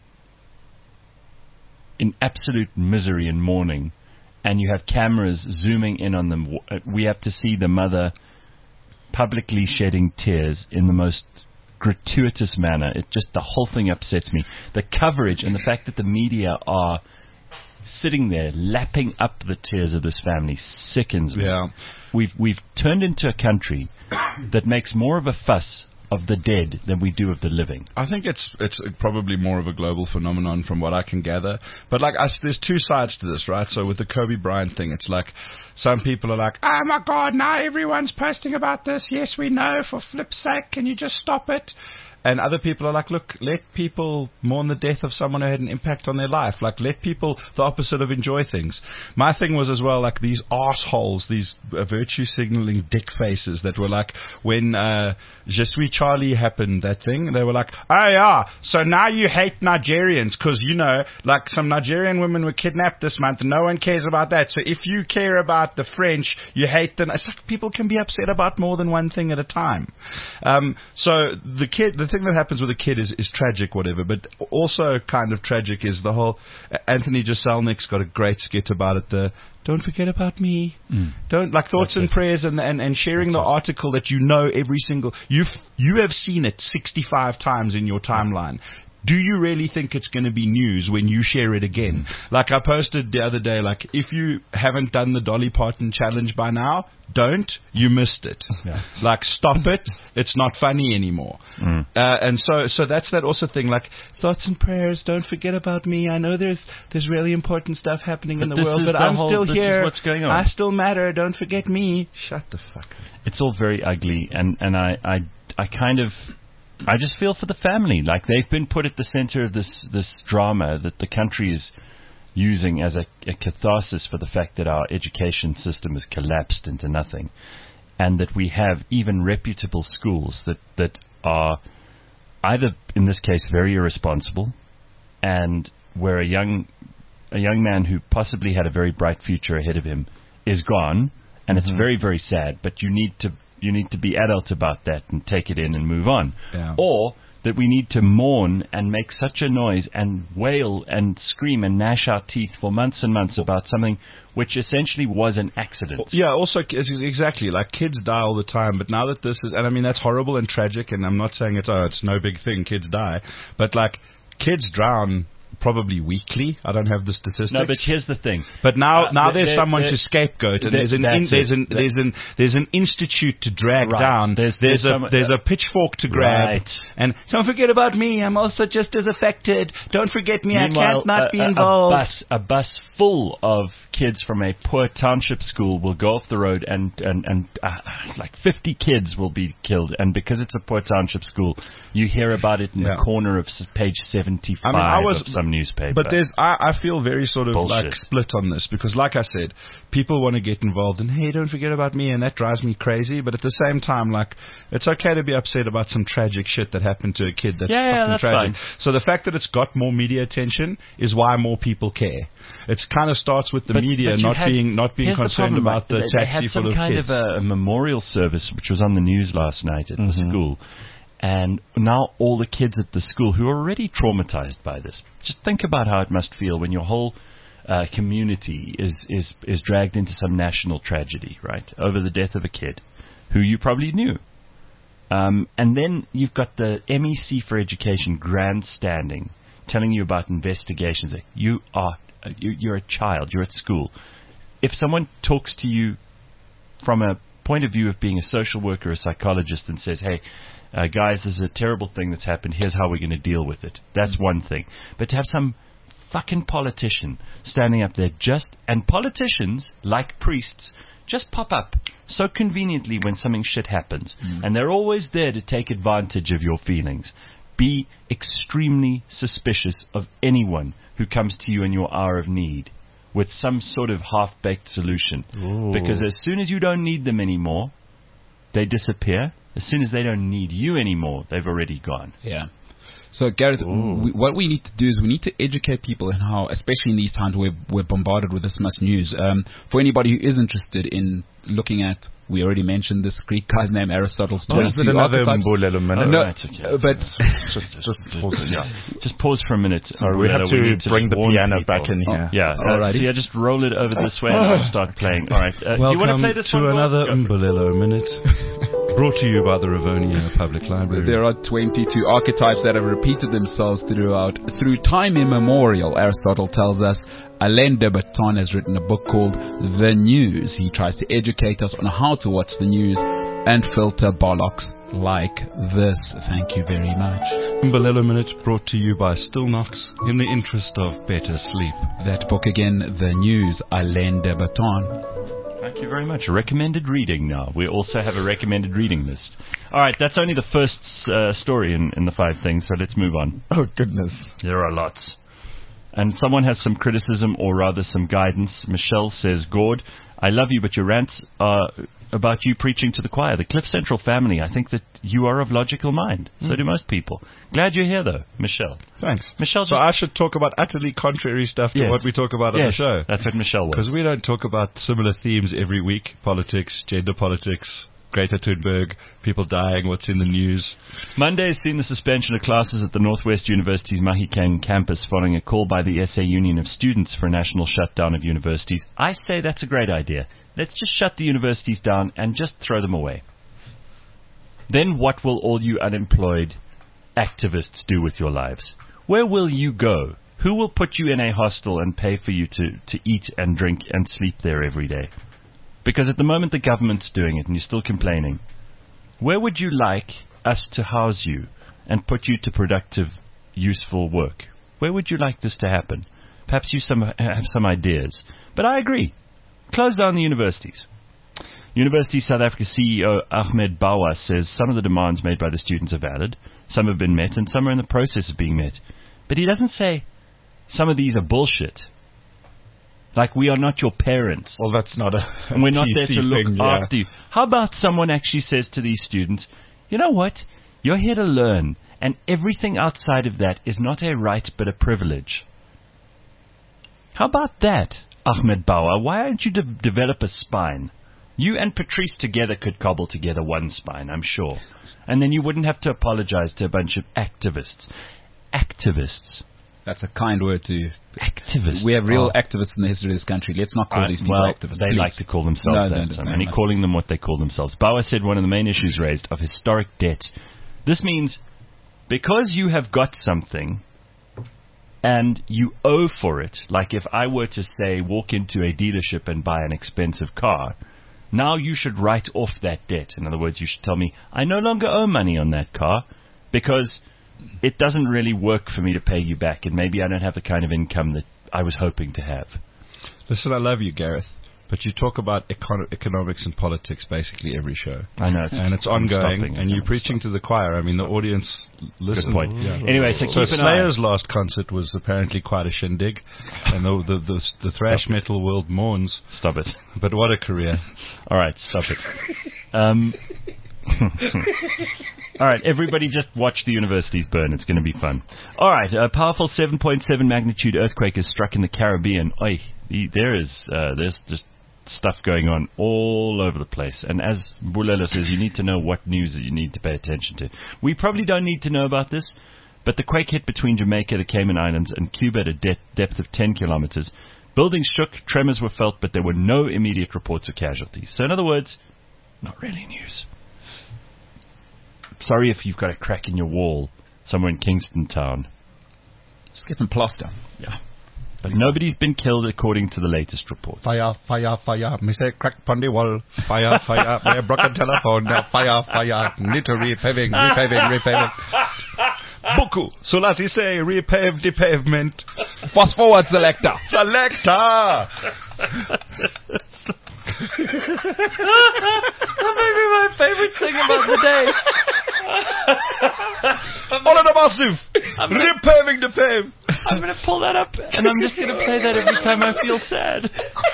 A: absolute misery and mourning, and you have cameras zooming in on them. We have to see the mother publicly shedding tears in the most gratuitous manner. The whole thing upsets me. The coverage and the fact that the media are sitting there lapping up the tears of this family sickens me.
F: Yeah.
A: We've turned into a country that makes more of a fuss of the dead than we do of the living.
F: I think it's probably more of a global phenomenon from what I can gather. But there's 2 sides to this, right? So with the Kobe Bryant thing, it's like some people are like, oh my God, now everyone's posting about this. Yes, we know, for flip's sake, can you just stop it? And other people are like, look, let people mourn the death of someone who had an impact on their life. Like, let people, the opposite of enjoy things. My thing was as well, like, these arseholes, these virtue signaling dick faces that were like, when Je suis Charlie happened, that thing, they were like, oh yeah, so now you hate Nigerians because, you know, like some Nigerian women were kidnapped this month and no one cares about that. So if you care about the French, you hate them. It's like people can be upset about more than one thing at a time. So the thing that happens with a kid is tragic, whatever, but also kind of tragic is the whole Anthony Jeselnik's got a great skit about it, don't forget about me. Don't, like, thoughts and prayers and sharing the article that you know every single, you have seen it 65 times in your timeline. Do you really think it's going to be news when you share it again? Like I posted the other day, like, if you haven't done the Dolly Parton challenge by now, don't. You missed it.
A: Yeah.
F: Like, stop it. It's not funny anymore. And so that's that also thing, like, thoughts and prayers, don't forget about me. I know there's really important stuff happening in the world, but I'm still here.
A: This is what's going on.
F: I still matter. Don't forget me. Shut the fuck up.
A: It's all very ugly, and I kind of, I just feel for the family. Like, they've been put at the center of this drama that the country is using as a catharsis for the fact that our education system has collapsed into nothing, and that we have even reputable schools that are either, in this case, very irresponsible, and where a young man who possibly had a very bright future ahead of him is gone, and it's very, very sad, but you need to be adult about that and take it in and move on.
C: Yeah.
A: Or that we need to mourn and make such a noise and wail and scream and gnash our teeth for months and months about something which essentially was an accident.
F: Yeah, also, exactly, like, kids die all the time, but now that this is, and I mean, that's horrible and tragic, and I'm not saying it's no big thing, kids die, but, like, kids drown probably weekly. I don't have the statistics.
A: No, but here's the thing.
F: But now there's someone to scapegoat, and there's an institute to drag down. There's a pitchfork to grab.
A: Right.
F: And don't forget about me. I'm also just as affected. Don't forget me. I can't not be involved.
A: A bus full of kids from a poor township school will go off the road, and like 50 kids will be killed. And because it's a poor township school, you hear about it in the corner of page 75.
F: I mean,
A: some newspaper.
F: But I feel very sort of
A: Bullshit.
F: like split on this because, like I said, people want to get involved and hey, don't forget about me, and that drives me crazy. But at the same time, like, it's okay to be upset about some tragic shit that happened to a kid. That's fucking
A: that's
F: tragic.
A: fine.
F: So the fact that it's got more media attention is why more people care. It kind of starts with the media not being
A: here's
F: concerned
A: the problem,
F: about the
A: they
F: taxi
A: had some
F: full of
A: kind
F: kids.
A: of a memorial service which was on the news last night at the school. And now all the kids at the school who are already traumatized by this, just think about how it must feel when your whole community is dragged into some national tragedy, right, over the death of a kid who you probably knew. And then you've got the MEC for Education grandstanding, telling you about investigations. You're a child. You're at school. If someone talks to you from a point of view of being a social worker or a psychologist and says, hey, guys, this is a terrible thing that's happened. Here's how we're going to deal with it. That's one thing. But to have some fucking politician standing up there and politicians, like priests, just pop up so conveniently when something shit happens. And they're always there to take advantage of your feelings. Be extremely suspicious of anyone who comes to you in your hour of need with some sort of half-baked solution.
B: Ooh.
A: Because as soon as you don't need them anymore, they disappear. As soon as they don't need you anymore, they've already gone.
C: Yeah. So, Gareth, what we need to do is we need to educate people in how, especially in these times where we're bombarded with this much news. For anybody who is interested in looking at, we already mentioned this Greek guy's name, Aristotle's 22
B: Is it another
C: archetypes.
B: Mbulelo minute?
C: No,
A: It's okay.
C: but
B: Just pause it. Yeah.
A: Just pause for a minute.
B: Sorry, we have
A: Mbulelo,
B: to
A: need
B: bring the
A: warn
B: piano
A: people.
B: back in here.
A: Yeah,
C: Alrighty.
A: see, I just roll it over this way and I'll start playing. All right. Do you want to
F: Welcome
A: play this
F: to
A: one?
F: another
A: Go.
F: Mbulelo Minute, brought to you by the Rivonia Public Library.
C: there are 22 archetypes that have repeated themselves through time immemorial. Aristotle tells us. Alain de Botton has written a book called The News. He tries to educate us on how to watch the news and filter bollocks like this. Thank you very much.
F: Mbulelo Minute brought to you by Stillnox in the interest of better sleep.
C: That book again, The News, Alain de Botton.
A: Thank you very much. A recommended reading now. We also have a recommended reading list. All right, that's only the first story in the 5 things, so let's move on.
B: Oh, goodness.
A: There are lots. And someone has some criticism, or rather some guidance. Michelle says, Gord, I love you, but your rants are about you preaching to the choir. The Cliff Central family, I think that you are of logical mind. So do most people. Glad you're here, though, Michelle.
F: Thanks.
A: Michelle,
F: So I should talk about utterly contrary stuff to
A: Yes.
F: what we talk about on the show.
A: That's what Michelle
F: Because
A: was.
F: we don't talk about similar themes every week. Politics, gender politics, Greta Thunberg, people dying, what's in the news.
A: Monday has seen the suspension of classes at the Northwest University's Mahikeng campus following a call by the SA Union of Students for a national shutdown of universities. I say that's a great idea. Let's just shut the universities down and just throw them away. Then what will all you unemployed activists do with your lives? Where will you go? Who will put you in a hostel and pay for you to eat and drink and sleep there every day? Because at the moment the government's doing it and you're still complaining. Where would you like us to house you and put you to productive, useful work? Where would you like this to happen? Perhaps you have some ideas. But I agree. Close down the universities. University South Africa CEO Ahmed Bawa says some of the demands made by the students are valid, some have been met, and some are in the process of being met. But he doesn't say some of these are bullshit. Like, we are not your parents.
B: Well, that's not a
A: And we're not there
B: PC
A: to look
B: thing, yeah.
A: after you. How about someone actually says to these students, you know what? You're here to learn, and everything outside of that is not a right but a privilege. How about that, Ahmed Bawa? Why don't you develop a spine? You and Patrice together could cobble together one spine, I'm sure. And then you wouldn't have to apologize to a bunch of activists. Activists.
C: That's a kind word to...
A: Activists.
C: We have real activists in the history of this country. Let's not call these people
A: well,
C: activists.
A: they
C: please.
A: like to call themselves that. So I'm only calling them what they call themselves. Bauer said one of the main issues raised of historic debt. This means because you have got something and you owe for it, like if I were to say walk into a dealership and buy an expensive car, now you should write off that debt. In other words, you should tell me I no longer owe money on that car because it doesn't really work for me to pay you back, and maybe I don't have the kind of income that I was hoping to have.
F: Listen, I love you, Gareth, But you talk about economics and politics basically every show.
A: I know.
F: It's ongoing, and you're preaching to the choir. I mean, the audience listen.
A: Good point.
F: Yeah.
A: Anyway, so keep an
F: Slayer's last concert was apparently quite a shindig, and the thrash metal world mourns.
A: Stop it.
F: But what a career.
A: All right, stop it. All right, everybody just watch the universities burn. It's going to be fun. All right, a powerful 7.7 magnitude earthquake has struck in the Caribbean. Oi, there's just stuff going on all over the place. And as Bulela says, you need to know what news you need to pay attention to. We probably don't need to know about this, but the quake hit between Jamaica, the Cayman Islands, and Cuba at a depth of 10 kilometers. Buildings shook, tremors were felt, but there were no immediate reports of casualties. So in other words, not really news. Sorry if you've got a crack in your wall somewhere in Kingston Town.
C: Just get some plaster.
A: Yeah. But nobody's been killed according to the latest reports.
F: Fire, fire, fire. Me say crack on the wall. Fire, fire. My broken telephone. Now fire, fire. Need to repaving. Buku. So as you say, repave the pavement.
C: Fast forward, selector.
F: Selector.
A: That may be my favorite thing about the day.
F: All of the massive. Repaving the pave.
A: I'm going to pull that up, and I'm just going to play that every time I feel sad.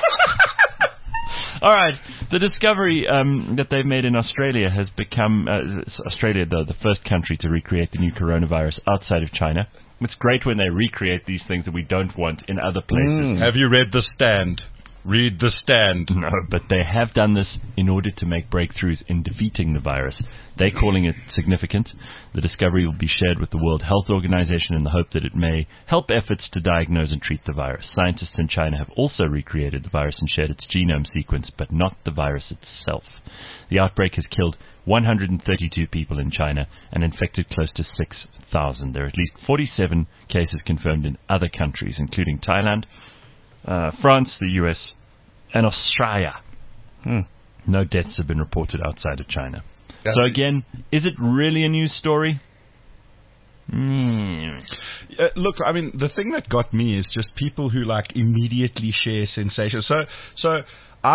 A: All right, the discovery that they've made in Australia has become Australia, the first country to recreate the new coronavirus outside of China. It's great when they recreate these things that we don't want in other places.
F: Have you read The Stand? Read The Stand.
A: No, but they have done this in order to make breakthroughs in defeating the virus. They're calling it significant. The discovery will be shared with the World Health Organization in the hope that it may help efforts to diagnose and treat the virus. Scientists in China have also recreated the virus and shared its genome sequence, but not the virus itself. The outbreak has killed 132 people in China and infected close to 6,000. There are at least 47 cases confirmed in other countries, including Thailand, France, the US, and Australia. No deaths have been reported outside of China. So again, is it really a news story?
F: Look, I mean, the thing that got me is just people who immediately share sensations. So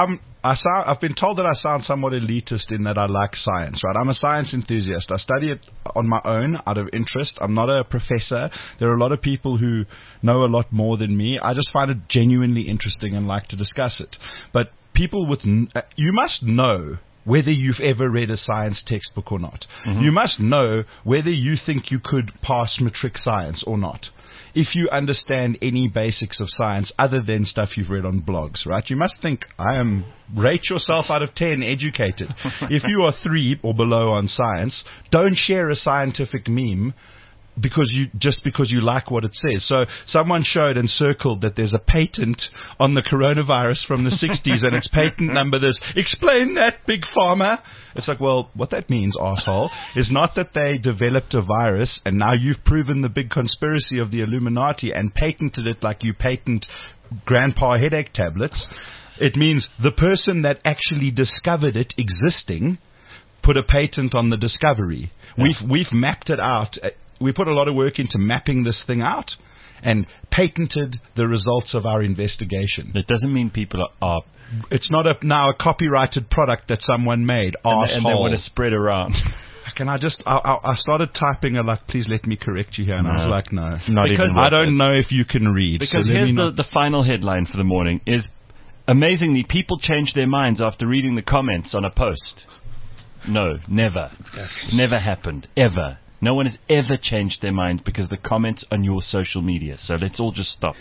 F: I've been told that I sound somewhat elitist in that I like science, right? I'm a science enthusiast. I study it on my own out of interest. I'm not a professor. There are a lot of people who know a lot more than me. I just find it genuinely interesting and like to discuss it. But people you must know whether you've ever read a science textbook or not. You must know whether you think you could pass matric science or not. If you understand any basics of science other than stuff you've read on blogs, right? You must think, rate yourself out of 10 educated. If you are 3 or below on science, don't share a scientific meme because you like what it says. So someone showed and circled that there's a patent on the coronavirus from the 60s and its patent number this. Explain that, Big Pharma. It's like, well, what that means, arsehole, is not that they developed a virus and now you've proven the big conspiracy of the Illuminati and patented it like you patent grandpa headache tablets. It means the person that actually discovered it existing put a patent on the discovery. Yeah. We've mapped it out. We put a lot of work into mapping this thing out and patented the results of our investigation.
A: That doesn't mean people are...
F: It's not now a copyrighted product that someone made.
A: And they want to spread around.
F: Can I just... I started typing please let me correct you here. And I was like, no.
A: Not because
F: I don't know if you can read.
A: Because so here's the final headline for the morning is, amazingly, people change their minds after reading the comments on a post. No, never. Yes. Never happened. Ever. No one has ever changed their mind because of the comments on your social media. So let's all just stop.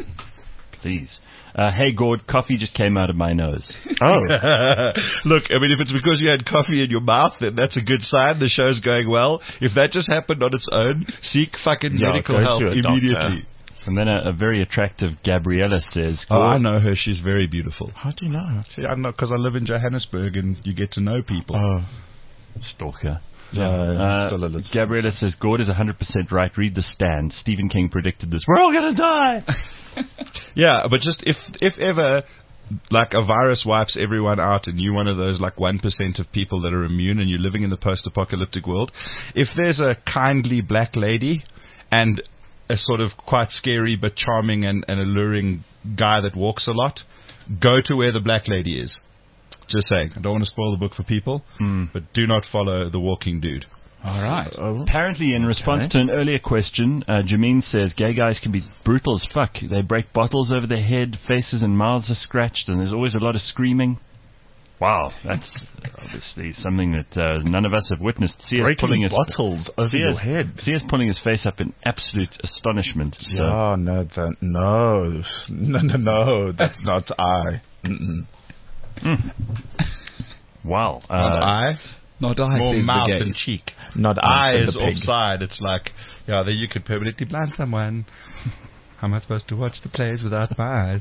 A: Please. Hey, Gord, coffee just came out of my nose.
F: Oh. Look, I mean, if it's because you had coffee in your mouth, then that's a good sign. The show's going well. If that just happened on its own, seek fucking medical help immediately.
A: And then a very attractive Gabriella says...
F: Oh, I know her. She's very beautiful.
B: How do you know her?
F: I know because I live in Johannesburg and you get to know people.
B: Oh.
A: Stalker.
B: Gabriella
A: says, Gord is 100% right. Read The Stand. Stephen King predicted this. We're all going to die!
F: Yeah, but just if ever... a virus wipes everyone out and you're one of those 1% of people that are immune and you're living in the post-apocalyptic world, if there's a kindly black lady and a sort of quite scary but charming and alluring guy that walks a lot, go to where the black lady is. Just saying. I don't want to spoil the book for people, but do not follow the walking dude.
C: All right.
A: Apparently, in response to an earlier question, Jameen says gay guys can be brutal as fuck. They break bottles over their head, faces and mouths are scratched, and there's always a lot of screaming. Wow, that's obviously something that none of us have witnessed. CS pulling his
B: bottles over your head.
A: CS pulling his face up in absolute astonishment. So.
B: Oh, no, that's not I.
A: Wow.
F: Not I.
C: Not I.
F: More
C: says
F: mouth
C: the gay.
F: and cheek.
B: Not
F: I is
B: the pig.
F: offside. It's like, yeah, there you could permanently blind someone. How am I supposed to watch the plays without my eyes?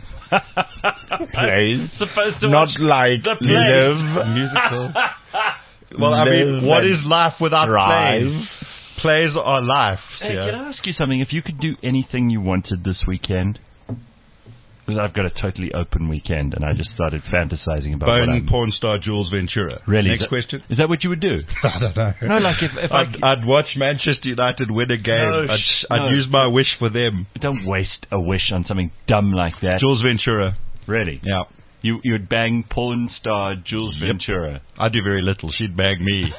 B: Plays.
A: Supposed to
B: Not
A: watch
B: like
A: the plays.
B: live.
F: Musical. Well, I mean, what is life without plays? Plays are life.
A: Hey, can I ask you something? If you could do anything you wanted this weekend, because I've got a totally open weekend, and I just started fantasizing about
F: Bone porn star Jules Ventura.
A: Really?
F: Next question.
A: Is that what you would do?
F: I don't know.
A: No, like if
F: I'd watch Manchester United win a game.
A: No,
F: I'd use my wish for them.
A: don't waste a wish on something dumb like that.
F: Jules Ventura.
A: Really?
F: Yeah.
A: You'd bang porn star Jules Ventura.
F: I do very little. She'd bag me.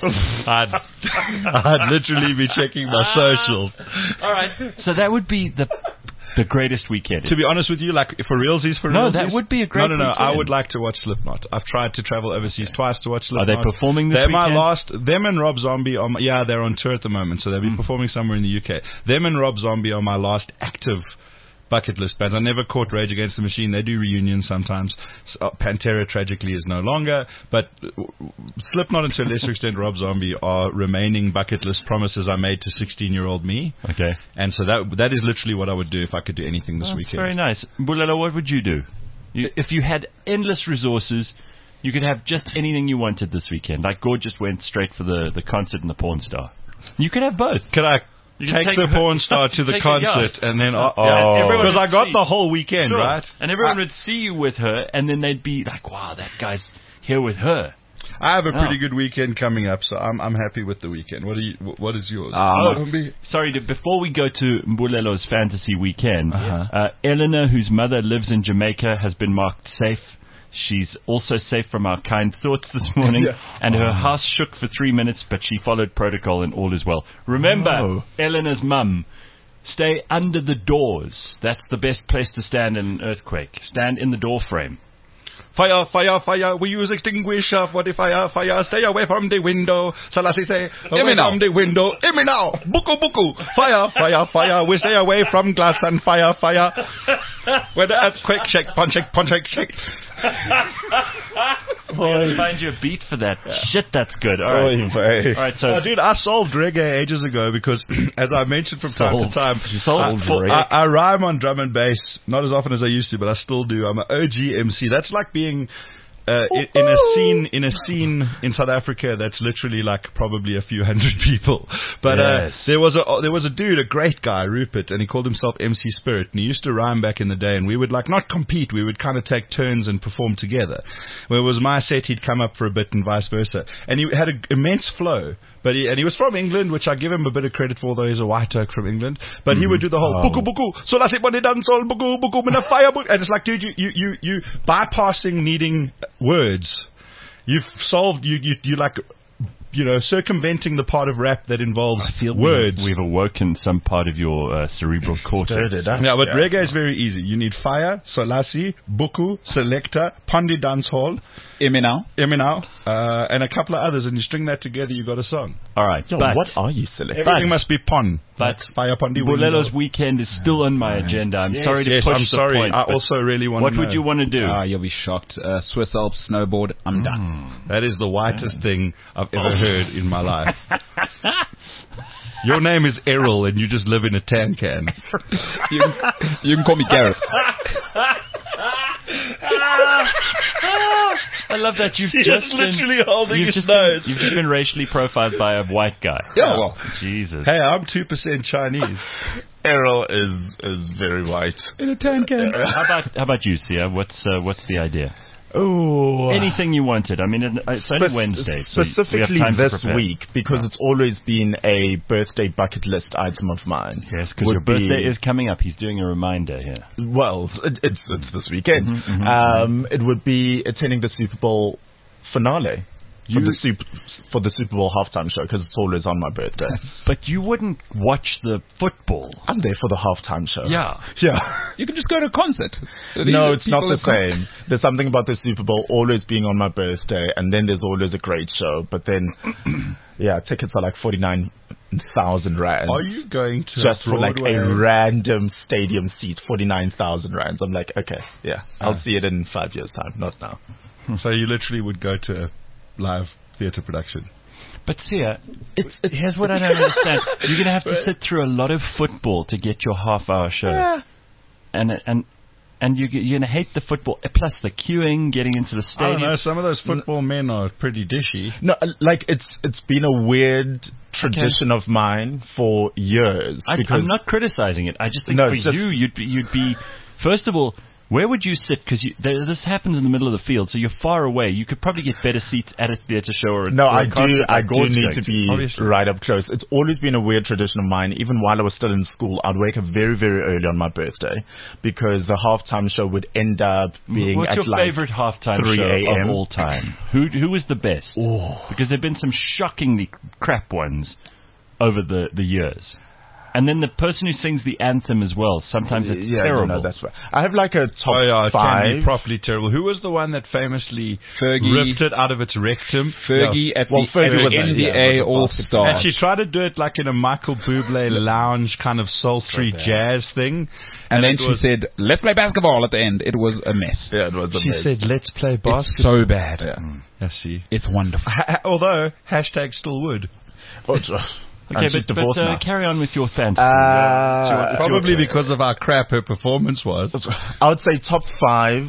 F: I'd literally be checking my socials.
A: All right. So that would be the greatest weekend.
F: To be honest with you, like for realsies,
A: No, that would be a great
F: No.
A: weekend.
F: I would like to watch Slipknot. I've tried to travel overseas twice to watch Slipknot.
A: Are they performing this
F: They're
A: weekend?
F: my last. Them and Rob Zombie are. They're on tour at the moment, so they'll be performing somewhere in the UK. Them and Rob Zombie are my last active bucket list bands. I never caught Rage Against the Machine. They do reunions sometimes. Pantera tragically is no longer, but Slipknot and to a lesser extent Rob Zombie are remaining bucket list promises I made to 16-year-old me.
A: Okay.
F: And so that is literally what I would do if I could do anything this
A: That's
F: weekend.
A: very nice. Bulelo, what would you do? If you had endless resources, you could have just anything you wanted this weekend. Like Gord just went straight for the concert and the porn star. You could have both.
F: Could I
A: You can
F: take the porn star to the
A: take a
F: concert
A: yacht.
F: and then
A: everyone
F: because I
A: would
F: got
A: see-
F: the whole weekend,
A: Sure.
F: right?
A: And everyone would see you with her, and then they'd be like, wow, that guy's here with her.
F: I have a pretty
A: Oh.
F: good weekend coming up, so I'm happy with the weekend. What is yours?
A: Sorry, before we go to Mbulelo's fantasy weekend, Eleanor, whose mother lives in Jamaica, has been marked safe. She's also safe from our kind thoughts this morning, and her house shook for 3 minutes, but she followed protocol and all is well. Remember, Eleanor's mum, stay under the doors. That's the best place to stand in an earthquake. Stand in the door frame.
F: Fire, fire, fire, we use extinguisher for the fire, fire, stay away from the window. Salassi say, away from the window, hit me now, buku, buku, fire, fire, fire, we stay away from glass and fire, fire. Where the earthquake shake, punch, shake, punch, shake, shake.
A: I'll find you a beat for that. Shit, that's good. All right. All right, so...
F: Dude, I solved reggae ages ago because, as I mentioned from time to time, I rhyme on drum and bass, not as often as I used to, but I still do. I'm an OG MC. That's like being in a scene in South Africa that's literally like probably a few hundred people. But there was a dude, a great guy, Rupert, and he called himself MC Spirit, and he used to rhyme back in the day, and we would like not compete, we would kind of take turns and perform together. Where it was my set, he'd come up for a bit and vice versa. And he had an immense flow. But he was from England, which I give him a bit of credit for, although he's a white Turk from England. But he would do the whole buku buku, so that's it when they dance all buku buku in a fire book. And it's like, dude, you bypassing needing words. You've solved you like, you know, circumventing the part of rap that involves words.
A: We've awoken some part of your cerebral cortex.
F: Yeah, but reggae is very easy. You need fire, solasi, buku, selector, Pandi dancehall, Eminau, and a couple of others, and you string that together, you got a song.
A: All right.
B: Yo,
A: but
B: what are you selecting?
F: Everything must be pon.
A: But
F: fire Pandi.
A: Bulelo's weekend is still on my agenda. I'm sorry to push
F: I'm sorry.
A: the point.
F: I also really want to
A: What would you want to do?
C: You'll be shocked. Swiss Alps snowboard. I'm done.
F: That is the whitest thing I've ever heard in my life. Your name is Errol and you just live in a tan can.
C: You can call me Gareth.
A: I love that you've
F: He's
A: just
F: literally holding
A: you've
F: his
A: just
F: nose.
A: You've just been racially profiled by a white guy.
C: Yeah, well.
A: Jesus.
F: Hey, I'm 2% Chinese.
B: Errol is very white.
C: In a tan can.
A: How about you, Sia? What's the idea?
B: Oh.
A: Anything you wanted. I mean, it's only Wednesday. So
B: Specifically
A: we have time to
B: this
A: prepare.
B: week, because it's always been a birthday bucket list item of mine.
A: Yes, because
B: would
A: your birthday
B: be-
A: is coming up. He's doing a reminder here.
B: Well, it's this weekend.
A: Mm-hmm,
B: It would be attending the Super Bowl finale. For the Super Bowl halftime show, because it's always on my birthday.
A: But you wouldn't watch the football.
B: I'm there for the halftime show.
A: Yeah.
B: Yeah.
C: You can just go to a concert.
B: No, it's not the same. There's something about the Super Bowl always being on my birthday, and then there's always a great show. But then, yeah, tickets are like 49,000 rands.
F: Are you going to
B: just for like
F: Broadway?
B: a random stadium seat? 49,000 rands. I'm like, okay, yeah, I'll see it in 5 years' time, not now.
F: So you literally would go to a live theatre production.
A: But Sia, here's what I don't understand. You're going to have to sit through a lot of football to get your half-hour show.
B: Yeah.
A: And you're going to hate the football, plus the queuing, getting into the
F: I don't
A: stadium.
F: know, some of those football men are pretty dishy.
B: No, like it's been a weird tradition of mine for years.
A: I'm not criticizing it. I just think
B: No,
A: for
B: it's just-
A: you, you'd be, first of all, where would you sit? Because this happens in the middle of the field, so you're far away. You could probably get better seats at a theatre show or
B: No,
A: or
B: I
A: a concert
B: do. I
A: like
B: do
A: Gord's
B: need
A: going
B: to be
F: obviously.
B: right up close. It's always been a weird tradition of mine. Even while I was still in school, I'd wake up very, very early on my birthday because the halftime show would end up being
A: What's
B: at
A: your
B: like
A: favorite halftime
B: 3
A: show
B: a.m.?
A: of all time? Who was the best?
B: Oh.
A: Because there've been some shockingly crap ones over the years. And then the person who sings the anthem as well. Sometimes it's terrible.
B: No, that's right. I have like a top
F: It can be
B: 5.
F: properly terrible. Who was the one that famously
C: Fergie.
F: ripped it out of its rectum?
C: Fergie
F: Yeah.
C: at
B: Well,
C: the
B: Fergie was a-
C: NBA
B: was a
C: All-Star.
F: And she tried to do it like in a Michael Bublé lounge kind of sultry jazz thing.
C: And then
F: it
C: she
F: was-
C: said, let's play basketball at the end. It was a mess.
B: Yeah, it was
F: She
B: amazing.
F: said, let's play
C: It's
F: basketball.
C: so bad.
B: Yeah.
F: I see.
C: It's wonderful.
F: Although, hashtag still would.
A: Okay,
B: and she's
A: but
B: divorced now.
A: carry on with your fantasy.
F: Probably because of how crap her performance was.
B: I would say top 5.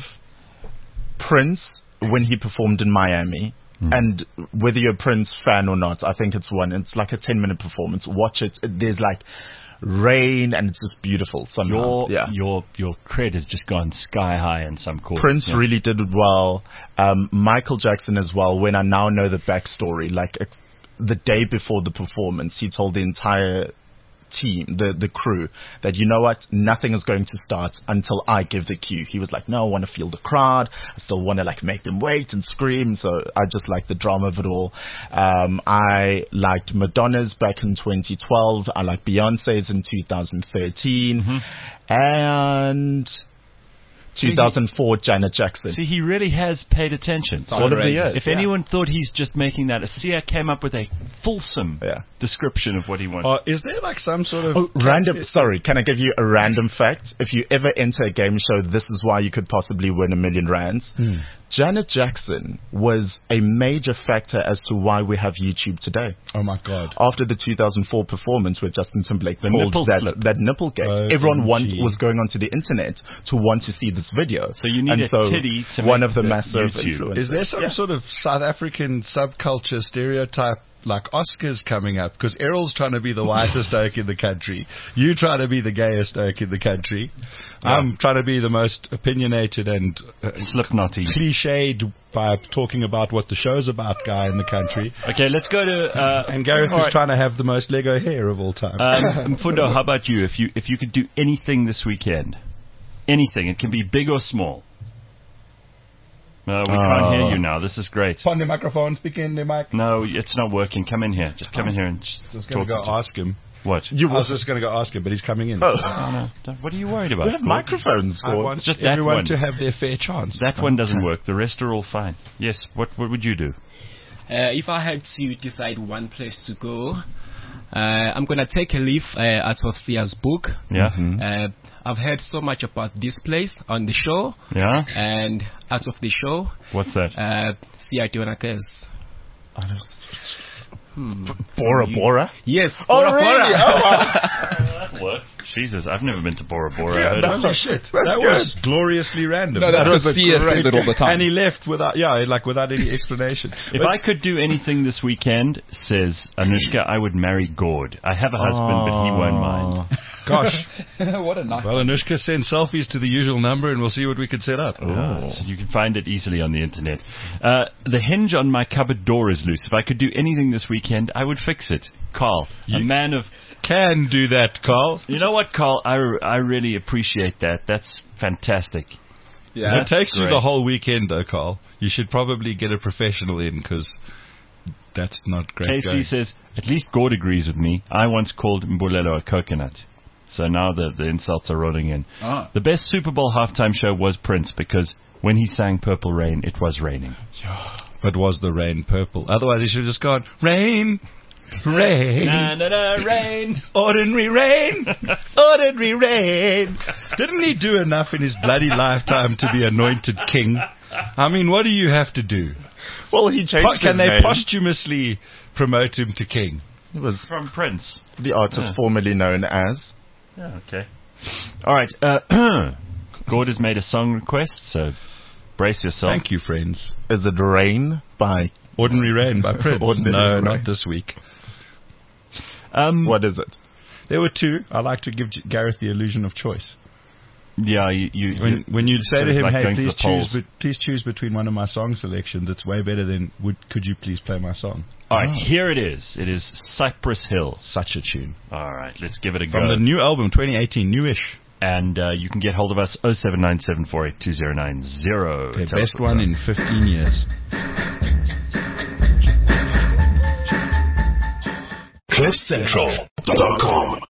B: Prince when he performed in Miami. And whether you're a Prince fan or not, I think it's one. It's like a 10-minute performance. Watch it. There's like rain, and it's just beautiful somehow.
A: Your cred has just gone sky high in some quarters.
B: Prince really did it well. Michael Jackson as well. When I now know the backstory, like the day before the performance, he told the entire team, the crew, that you know what, nothing is going to start until I give the cue. He was like, no, I want to feel the crowd. I still want to like make them wait and scream. So I just like the drama of it all. I liked Madonna's back in 2012. I like Beyonce's in 2013. And 2004, Janet Jackson.
A: See, he really has paid attention.
B: All of the years.
A: If anyone thought he's just making that, Sia came up with a fulsome description of what he wanted.
F: Is there like some sort of...
B: random. Sorry, can I give you a random fact? If you ever enter a game show, this is why you could possibly win R1 million. Janet Jackson was a major factor as to why we have YouTube today.
F: Oh my God.
B: After the 2004 performance where Justin Timberlake
A: The
B: pulled
A: nipple
B: that
A: slip.
B: Nipplegate, everyone was going onto the internet to want to see this video.
A: So you need
B: and
A: a
B: so
A: titty to
B: one
A: make
B: of the
A: the
B: massive
A: YouTube.
B: influencers.
F: Is there some sort of South African subculture stereotype like Oscars coming up? Because Errol's trying to be the whitest oak in the country. You trying to be the gayest oak in the country. I'm trying to be the most opinionated and
A: Slipknotty.
F: cliched by talking about what the show's about guy in the country.
A: Okay, let's go to...
F: And Gareth is trying to have the most Lego hair of all time.
A: Mfundo, how about you? If you could do anything this weekend, anything, it can be big or small. We can't hear you now. This is great.
F: On the microphone, speak in the mic.
A: No, it's not working. Come in here. Just come in here and
F: Just going to go ask him.
A: What?
F: I was just going to go ask him, but he's coming in.
A: No. What are you worried about?
B: We have microphones.
F: I
B: Gord.
F: want
A: just that
F: everyone
A: one.
F: to have their fair chance.
A: That one doesn't work. The rest are all fine. Yes. What would you do?
G: If I had to decide one place to go, I'm going to take a leaf out of Sia's book.
A: Yeah.
G: I've heard so much about this place on the show.
A: Yeah.
G: And out of the show,
A: What's that?
G: Sia Tionakes.
B: Bora Bora?
G: Yes.
B: Oh,
G: Bora
B: really?
G: Bora.
A: What? Jesus, I've never been to Bora Bora. I heard of
F: Holy shit. That was gloriously random.
C: No, that was Sia says it all the time.
F: And he left without any explanation.
A: If I could do anything this weekend, says Anushka, I would marry Gord. I have a husband, but he won't mind.
F: Gosh.
C: What a night.
F: Well, Anushka, send selfies to the usual number and we'll see what we can set up.
A: So you can find it easily on the internet. The hinge on my cupboard door is loose. If I could do anything this weekend, I would fix it. Carl, a man of...
F: Can do that, Carl.
A: You know what, Carl? I really appreciate that. That's fantastic.
C: Yeah.
F: It takes you
A: great.
F: the whole weekend, though, Carl. You should probably get a professional in, because that's not great.
A: Casey
F: going.
A: says, at least Gord agrees with me. I once called Mbulelo a coconut. So now the insults are rolling in.
C: Ah.
A: The best Super Bowl halftime show was Prince, because when he sang Purple Rain, it was raining.
F: But was the rain purple? Otherwise, he should have just gone, rain, rain,
A: Na, na, na, rain.
F: ordinary rain, ordinary rain. Didn't he do enough in his bloody lifetime to be anointed king? I mean, what do you have to do?
B: Well, he changed
F: Can
B: his
F: they
B: name.
F: posthumously promote him to king?
B: It was
A: From Prince.
B: the artist formerly known as.
A: Yeah, okay. All right. Gord has made a song request, so brace yourself.
F: Thank you, friends.
B: Is it Rain by...
F: Ordinary Rain by Prince.
B: Ordinary
F: No,
B: Rain.
F: not this week.
B: What is it?
F: There were two. I like to give Gareth the illusion of choice.
A: Yeah,
F: When you say
A: sort
F: to
A: of
F: him,
A: like
F: "Hey,
A: going to
F: please
A: the polls.
F: please choose between one of my song selections," it's way better than could you please play my song?
A: All right, here it is. It is Cypress Hill.
F: Such a tune.
A: All right, let's give it a
F: From
A: go.
F: the new album, 2018, newish.
A: And you can get hold of us 0797482090.
F: The
A: Tell us
F: best
A: what's
F: one
A: up.
F: in 15 years.
H: CliffCentral.com